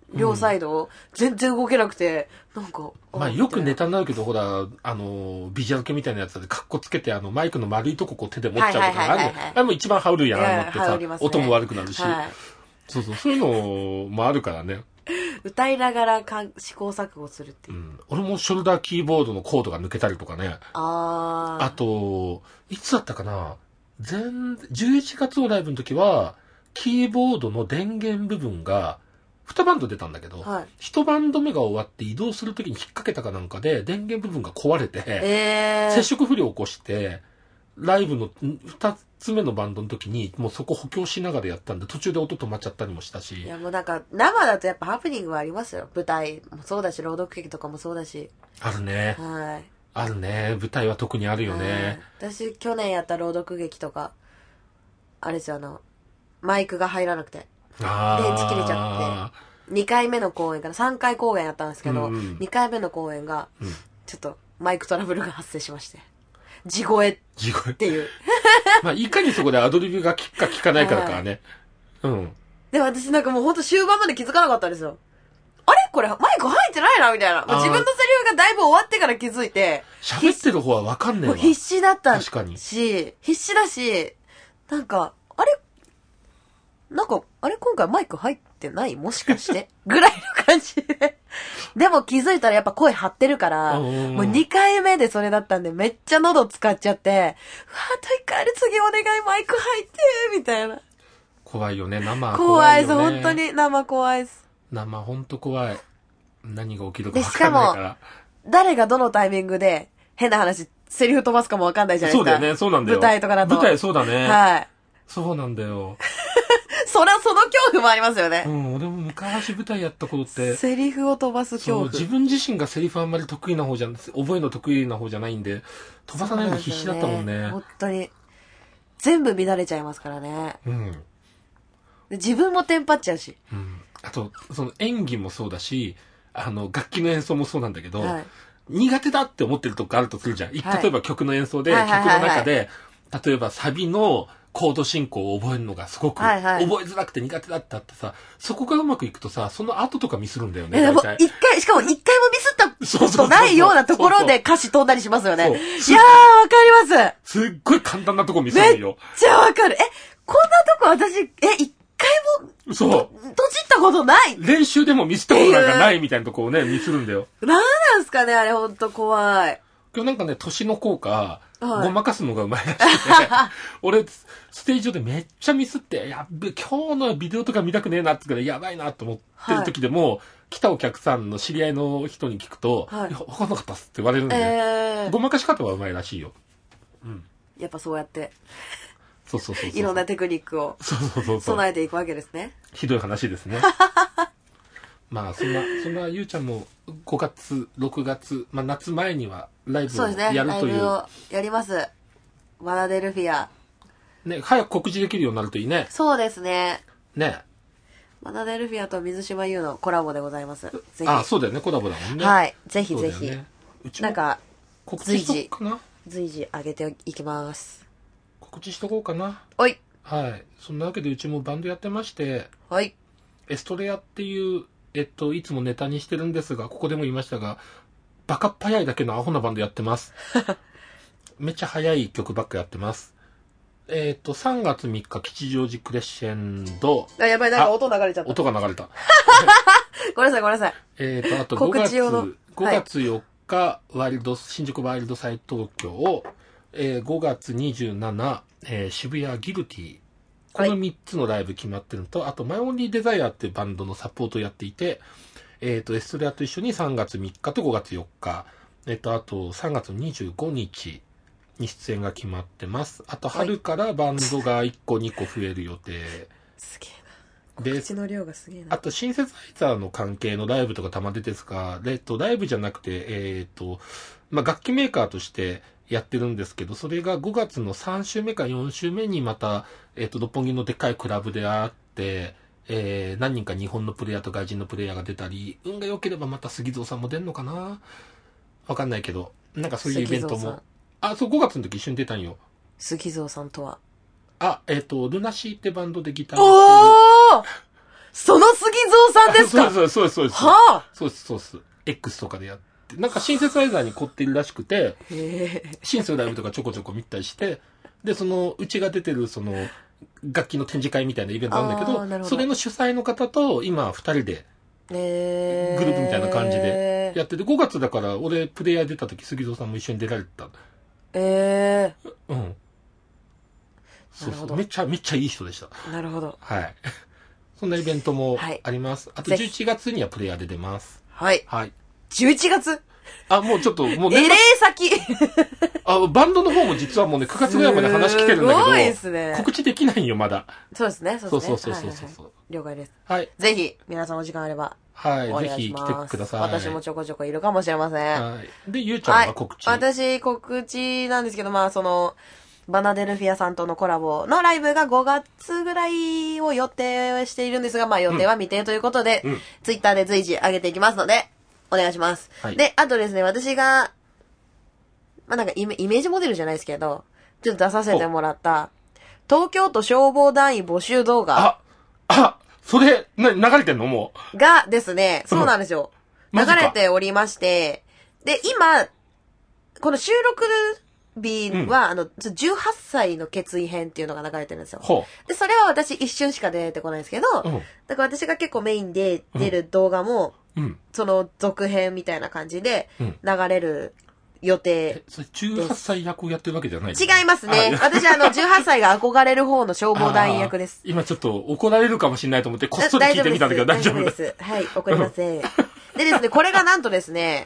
両サイド、全然動けなくて、なんか。 まあよくネタになるけど、ほら、ビジュアル系みたいなやつでカッコつけて、マイクの丸いとここう手で持っちゃうとか、あれも一番羽織るやん、あってさ、音も悪くなるし。そうそう、そういうのもあるからね。 歌いながら試行錯誤するっていう。 俺もショルダーキーボードのコードが抜けたりとかね。あと、いつだったかな11月のライブの時は、キーボードの電源部分が、2バンド出たんだけど、1バンド目が終わって移動する時に引っ掛けたかなんかで、電源部分が壊れて、接触不良を起こして、ライブの2つ目のバンドの時に、もうそこ補強しながらやったんで、途中で音止まっちゃったりもしたし。 いやもうなんか、生だとやっぱハプニングはありますよ。舞台もそうだし、朗読劇とかもそうだし。 あるね。あるね。舞台は特にあるよね。 私、去年やった朗読劇とか、あれですよ、マイクが入らなくて。電池切れちゃって。2回目の公演から3回公演やったんですけど、2回目の公演が、ちょっとマイクトラブルが発生しまして。地声っていう。 まあ、いかにそこでアドリブが効くか効かないからかね。 でも私なんかもうほんと終盤まで気づかなかったんですよ。あれこれマイク入ってないなみたいな。自分のセリフがだいぶ終わってから気づいて。 喋ってる方はわかんねえわ。 必死だったし、 確かに。 必死だし、なんか、あれ今回マイク入ってないもしかしてぐらいの感じで。でも気づいたらやっぱ声張ってるから、もう2回目でそれだったんでめっちゃ喉使っちゃって、うわあと1回で次お願いマイク入って、みたいな。 怖いよね、生怖いです、本当に生怖いです。 生ほんと怖い。何が起きるか分かんないから。 しかも、誰がどのタイミングで変な話、セリフ飛ばすかも分かんないじゃないですか。 そうだよね、そうなんだよ。 舞台とかだと。 舞台そうだね。 はい。 そうなんだよ。 その恐怖もありますよね。 俺も昔舞台やった頃って。 セリフを飛ばす恐怖。 自分自身がセリフあんまり得意な方じゃ、覚えの得意な方じゃないんで、飛ばさないの必死だったもんね。 本当に。全部乱れちゃいますからね。自分もテンパっちゃうし。 あと、その演技もそうだし、楽器の演奏もそうなんだけど、苦手だって思ってるとこあるとするじゃん。例えば曲の演奏で、曲の中で、例えばサビのコード進行を覚えるのがすごく、覚えづらくて苦手だったってさ、そこがうまくいくとさ、その後とかミスるんだよね。 しかも一回もミスったことないようなところで歌詞飛んだりしますよね。いやー、わかります。 すっごい簡単なとこミスるよ。 めっちゃわかる。こんなとこ私、一回も、閉じったことない。 練習でもミスったことなんかないみたいなとこをね、ミスるんだよ。 なんなんすかね、あれほんと怖い。 今日なんかね、年の効果、ごまかすのがうまいらしくて、俺、ステージ上でめっちゃミスって、やっべ、今日のビデオとか見たくねえなってからやばいなと思ってる時でも、来たお客さんの知り合いの人に聞くと、いや、わかんなかったっすって言われるんで、ごまかし方はうまいらしいよ。 やっぱそうやって。 そういろんなテクニックを備えていくわけですね。 ひどい話ですね。まあそんなゆうちゃんも5月6月、まあ夏前にはライブをやるという。 ライブをやります。マナデルフィア。 ね、早く告知できるようになるといいね。 そうですね。 ね。 マナデルフィアと水島優のコラボでございます。ぜひ。 そうだよね、コラボだもんね。 はい、ぜひぜひ。なんか随時上げていきます。 告知しとこうかな。 はい。 はい。そんなわけでうちもバンドやってまして、 はい。 エストレアっていう、いつもネタにしてるんですが、ここでも言いましたが、バカっ早いだけのアホなバンドやってます。めっちゃ早い曲ばっかやってます。3月3日、吉祥寺クレッシェンド。 やばい、なんか音流れちゃった。 音が流れた。 ごめんなさい。 あと5月4日、新宿ワイルドサイ東京を、5月27、渋谷ギルティ。この3つのライブ決まってるのと、あと、マイオンリーデザイアっていうバンドのサポートをやっていて、エストレアと一緒に3月3日と5月4日、あと3月25日に出演が決まってます。あと、春からバンドが1個2個増える予定。 すげえな。告知の量がすげえな。 あと、シンセサイザーの関係のライブとかたま出てですが、ライブじゃなくて、まあ、楽器メーカーとしてやってるんですけど、それが5月の3週目か4週目にまた、六本木のでっかいクラブであって、何人か日本のプレイヤーと外人のプレイヤーが出たり、運が良ければまた杉蔵さんも出んのかなわかんないけど、なんかそういうイベントも。そう、5月の時一緒に出たんよ。 杉蔵さんとはルナシーってバンドでギターをやってる。 その杉蔵さんですか？ そうです。 はぁ、 そうです。X とかでやって。なんかシンセサイザーに凝ってるらしくて、シンセのライブとかちょこちょこ見たりして、で、うちが出てる、楽器の展示会みたいなイベントなんだけど、それの主催の方と、今、二人で、グループみたいな感じでやってて、5月だから、俺、プレイヤー出た時、杉蔵さんも一緒に出られてた。うん。そう。めっちゃいい人でした。 なるほど。 はい。そんなイベントもあります。あと11月にはプレイヤーで出ます。 はい。11月？ もうちょっと、もうね。先バンドの方も実はもうね、9月ぐらいまで話来てるんだけど、 すごいですね。 告知できないよ、まだ。 そうですね。 そう。 了解です。 はい。 ぜひ、皆さんお時間あれば。 はい。ぜひ来てください。 私もちょこちょこいるかもしれません。 はい。で、ゆうちゃんは告知。 私、告知なんですけど、バナデルフィアさんとのコラボのライブが5月ぐらいを予定しているんですが、予定は未定ということで、ツイッターで随時上げていきますので、お願いします。はい、で、あとですね、私が、イメージモデルじゃないですけど、ちょっと出させてもらった、東京都消防団員募集動画。 それ、流れてんのもう。がですね、そうなんですよ。流れておりまして、で、今、この収録日は、18歳の決意編っていうのが流れてるんですよ。で、それは私一瞬しか出てこないんですけど、だから私が結構メインで出る動画も、その続編みたいな感じで流れる予定。 それ18歳役をやってるわけじゃない？ 違いますね。私18歳が憧れる方の消防団員役です。 今ちょっと怒られるかもしれないと思ってこっそり聞いてみたんだけど大丈夫です。 はい、怒りません。でですね、これがなんとですね、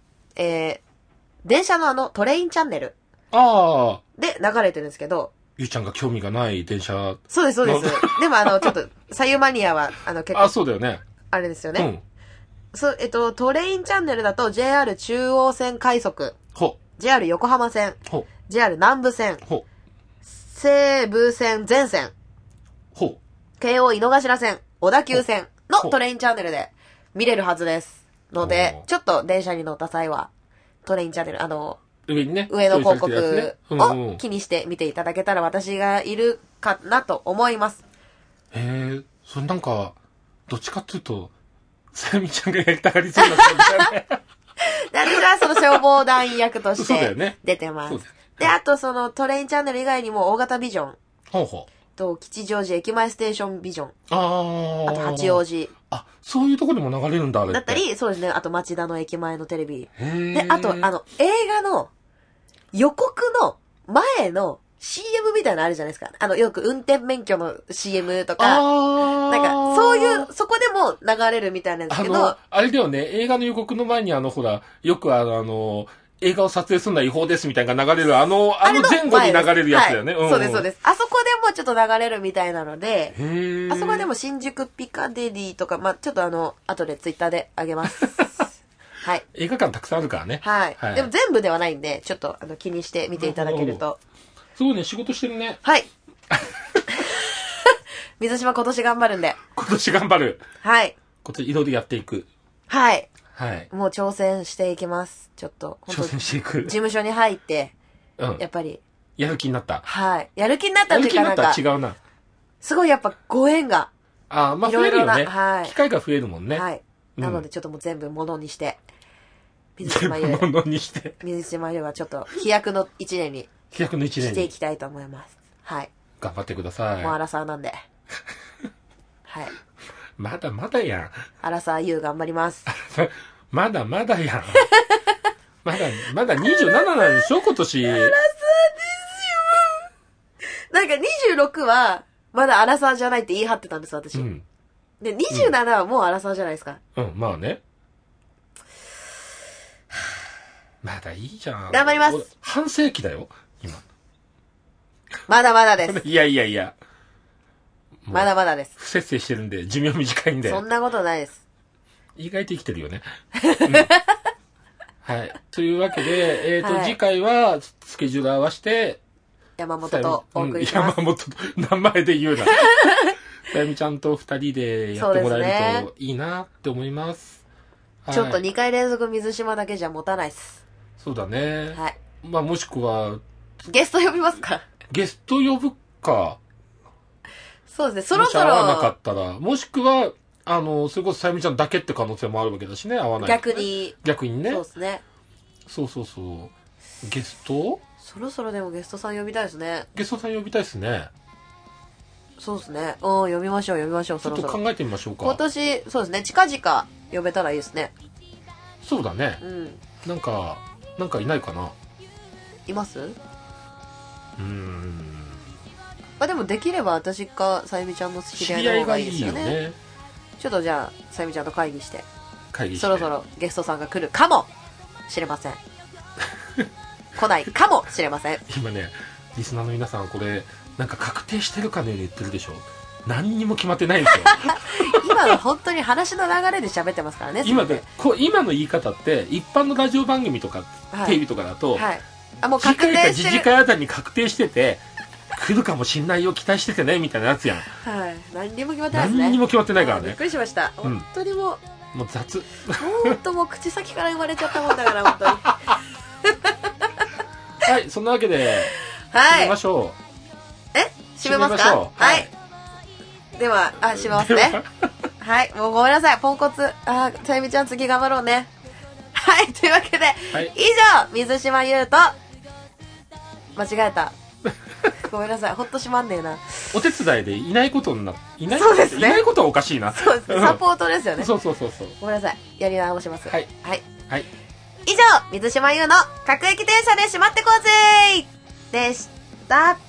電車のトレインチャンネル。で流れてるんですけど。 ゆうちゃんが興味がない電車。 そうです。でもちょっと、左右マニアは、結構。 そうだよね。 あれですよね。トレインチャンネルだと JR 中央線快速。JR 横浜線。JR 南武線。西武線全線。京王井の頭線。小田急線のトレインチャンネルで見れるはずです。ので、ちょっと電車に乗った際は、トレインチャンネル、 上にね。 上の広告を気にして見ていただけたら私がいるかなと思います。 それなんか、どっちかっていうと、さやみちゃんがやりたがりそうな感じだね。 私はその消防団員役として出てます。で、あとトレインチャンネル以外にも大型ビジョン。と、吉祥寺駅前ステーションビジョン。あと八王子。 そういうとこでも流れるんだ、あれ。 だったり、そうですね。あと町田の駅前のテレビ。で、あと、映画の予告の前の CM みたいなのあるじゃないですか。よく運転免許の CM とか、なんか、そういう、そこでも流れるみたいなんですけど。 あれだよね、映画の予告の前にほら、よく映画を撮影するのは違法ですみたいなのが流れる、前後に流れるやつだよね。 そうです。あそこでもちょっと流れるみたいなので、あそこでも新宿ピカデリーとか、ちょっと後でツイッターであげます。はい。 映画館たくさんあるからね。 はい。でも全部ではないんで、ちょっと気にして見ていただけると。 すごいね、仕事してるね。 はい。水島今年頑張るんで。 今年頑張る。 はい。 今年いろいろやっていく。 はい。もう挑戦していきます。ちょっと。 挑戦していく。 事務所に入って、やっぱり。 やる気になった。 はい。やる気になったっていうかなんか。 やる気になったら違うな。 すごいやっぱご縁が。 増えるよね。はい。機会が増えるもんね。 はい。なのでちょっともう全部物にして。 水島優。物にして。 水島優はちょっと飛躍の一年に。 飛躍の一年に。 していきたいと思います。はい。 頑張ってください。 もうアラサーなんで。はい。 まだまだやん。 アラサー優頑張ります。 まだまだやん。まだ27なんでしょ今年。 アラサーですよ。なんか26は、まだアラサーじゃないって言い張ってたんです、私。で、27はもうアラサーじゃないですか。 まあね。まだいいじゃん。 頑張ります。 半世紀だよ、今。 まだまだです。 いや。 まだまだです。 不節制してるんで、寿命短いんで。 そんなことないです。 意外と生きてるよね。はい。というわけで、次回は、スケジュール合わせて、 山本とお送りします。 山本と、名前で言うな。さやみちゃんと二人でやってもらえるといいなって思います。 ちょっと2回連続水島だけじゃ持たないっす。 そうだね。 はい。 もしくは、 ゲスト呼びますか？ ゲスト呼ぶか。 そうですね、そろそろ。 もし合わなかったら、もしくは、それこそさゆみちゃんだけって可能性もあるわけだしね、合わない、ね。逆にね。 そうですね。 そう。ゲスト？ そろそろでもゲストさん呼びたいですね。 ゲストさん呼びたいですね。 そうですね。呼びましょう、そろそろ。 ちょっと考えてみましょうか。 今年、そうですね、近々呼べたらいいですね。 そうだね。なんかいないかな。 います？まあでもできれば私かさゆみちゃんの知り合いの方がいいですよね。いいよね。ちょっとじゃあさゆみちゃんと会議してそろそろゲストさんが来るかもしれません。来ないかもしれません。 今ね、リスナーの皆さんこれなんか確定してるかのように言ってるでしょ。何にも決まってないんですよ。 今の本当に話の流れで喋ってますからね。 今の言い方って一般のラジオ番組とか、テレビとかだと、 もう確定してる。 次回か次回あたりに確定してて来るかもしんないよ、期待しててねみたいなやつやん。 何にも決まってないですね。 何にも決まってないからね。 びっくりしました。本当にもう雑。 本当もう口先から生まれちゃったもんだから本当に。 はい、そんなわけで締めましょう。 締めますか？はい。では、締めますね。はい、もうごめんなさい、ポンコツ。さゆみちゃん次頑張ろうね。はい、というわけで、以上、水島優と、間違えた。ごめんなさい、ほっとしまんねえな。 お手伝いでいないことになって、 そうですね。 いないことはおかしいな。 そうですね、サポートですよね。 そう。 ごめんなさい、やり直します。 はい。 以上、水島優の各駅停車で閉まってこうぜーでした。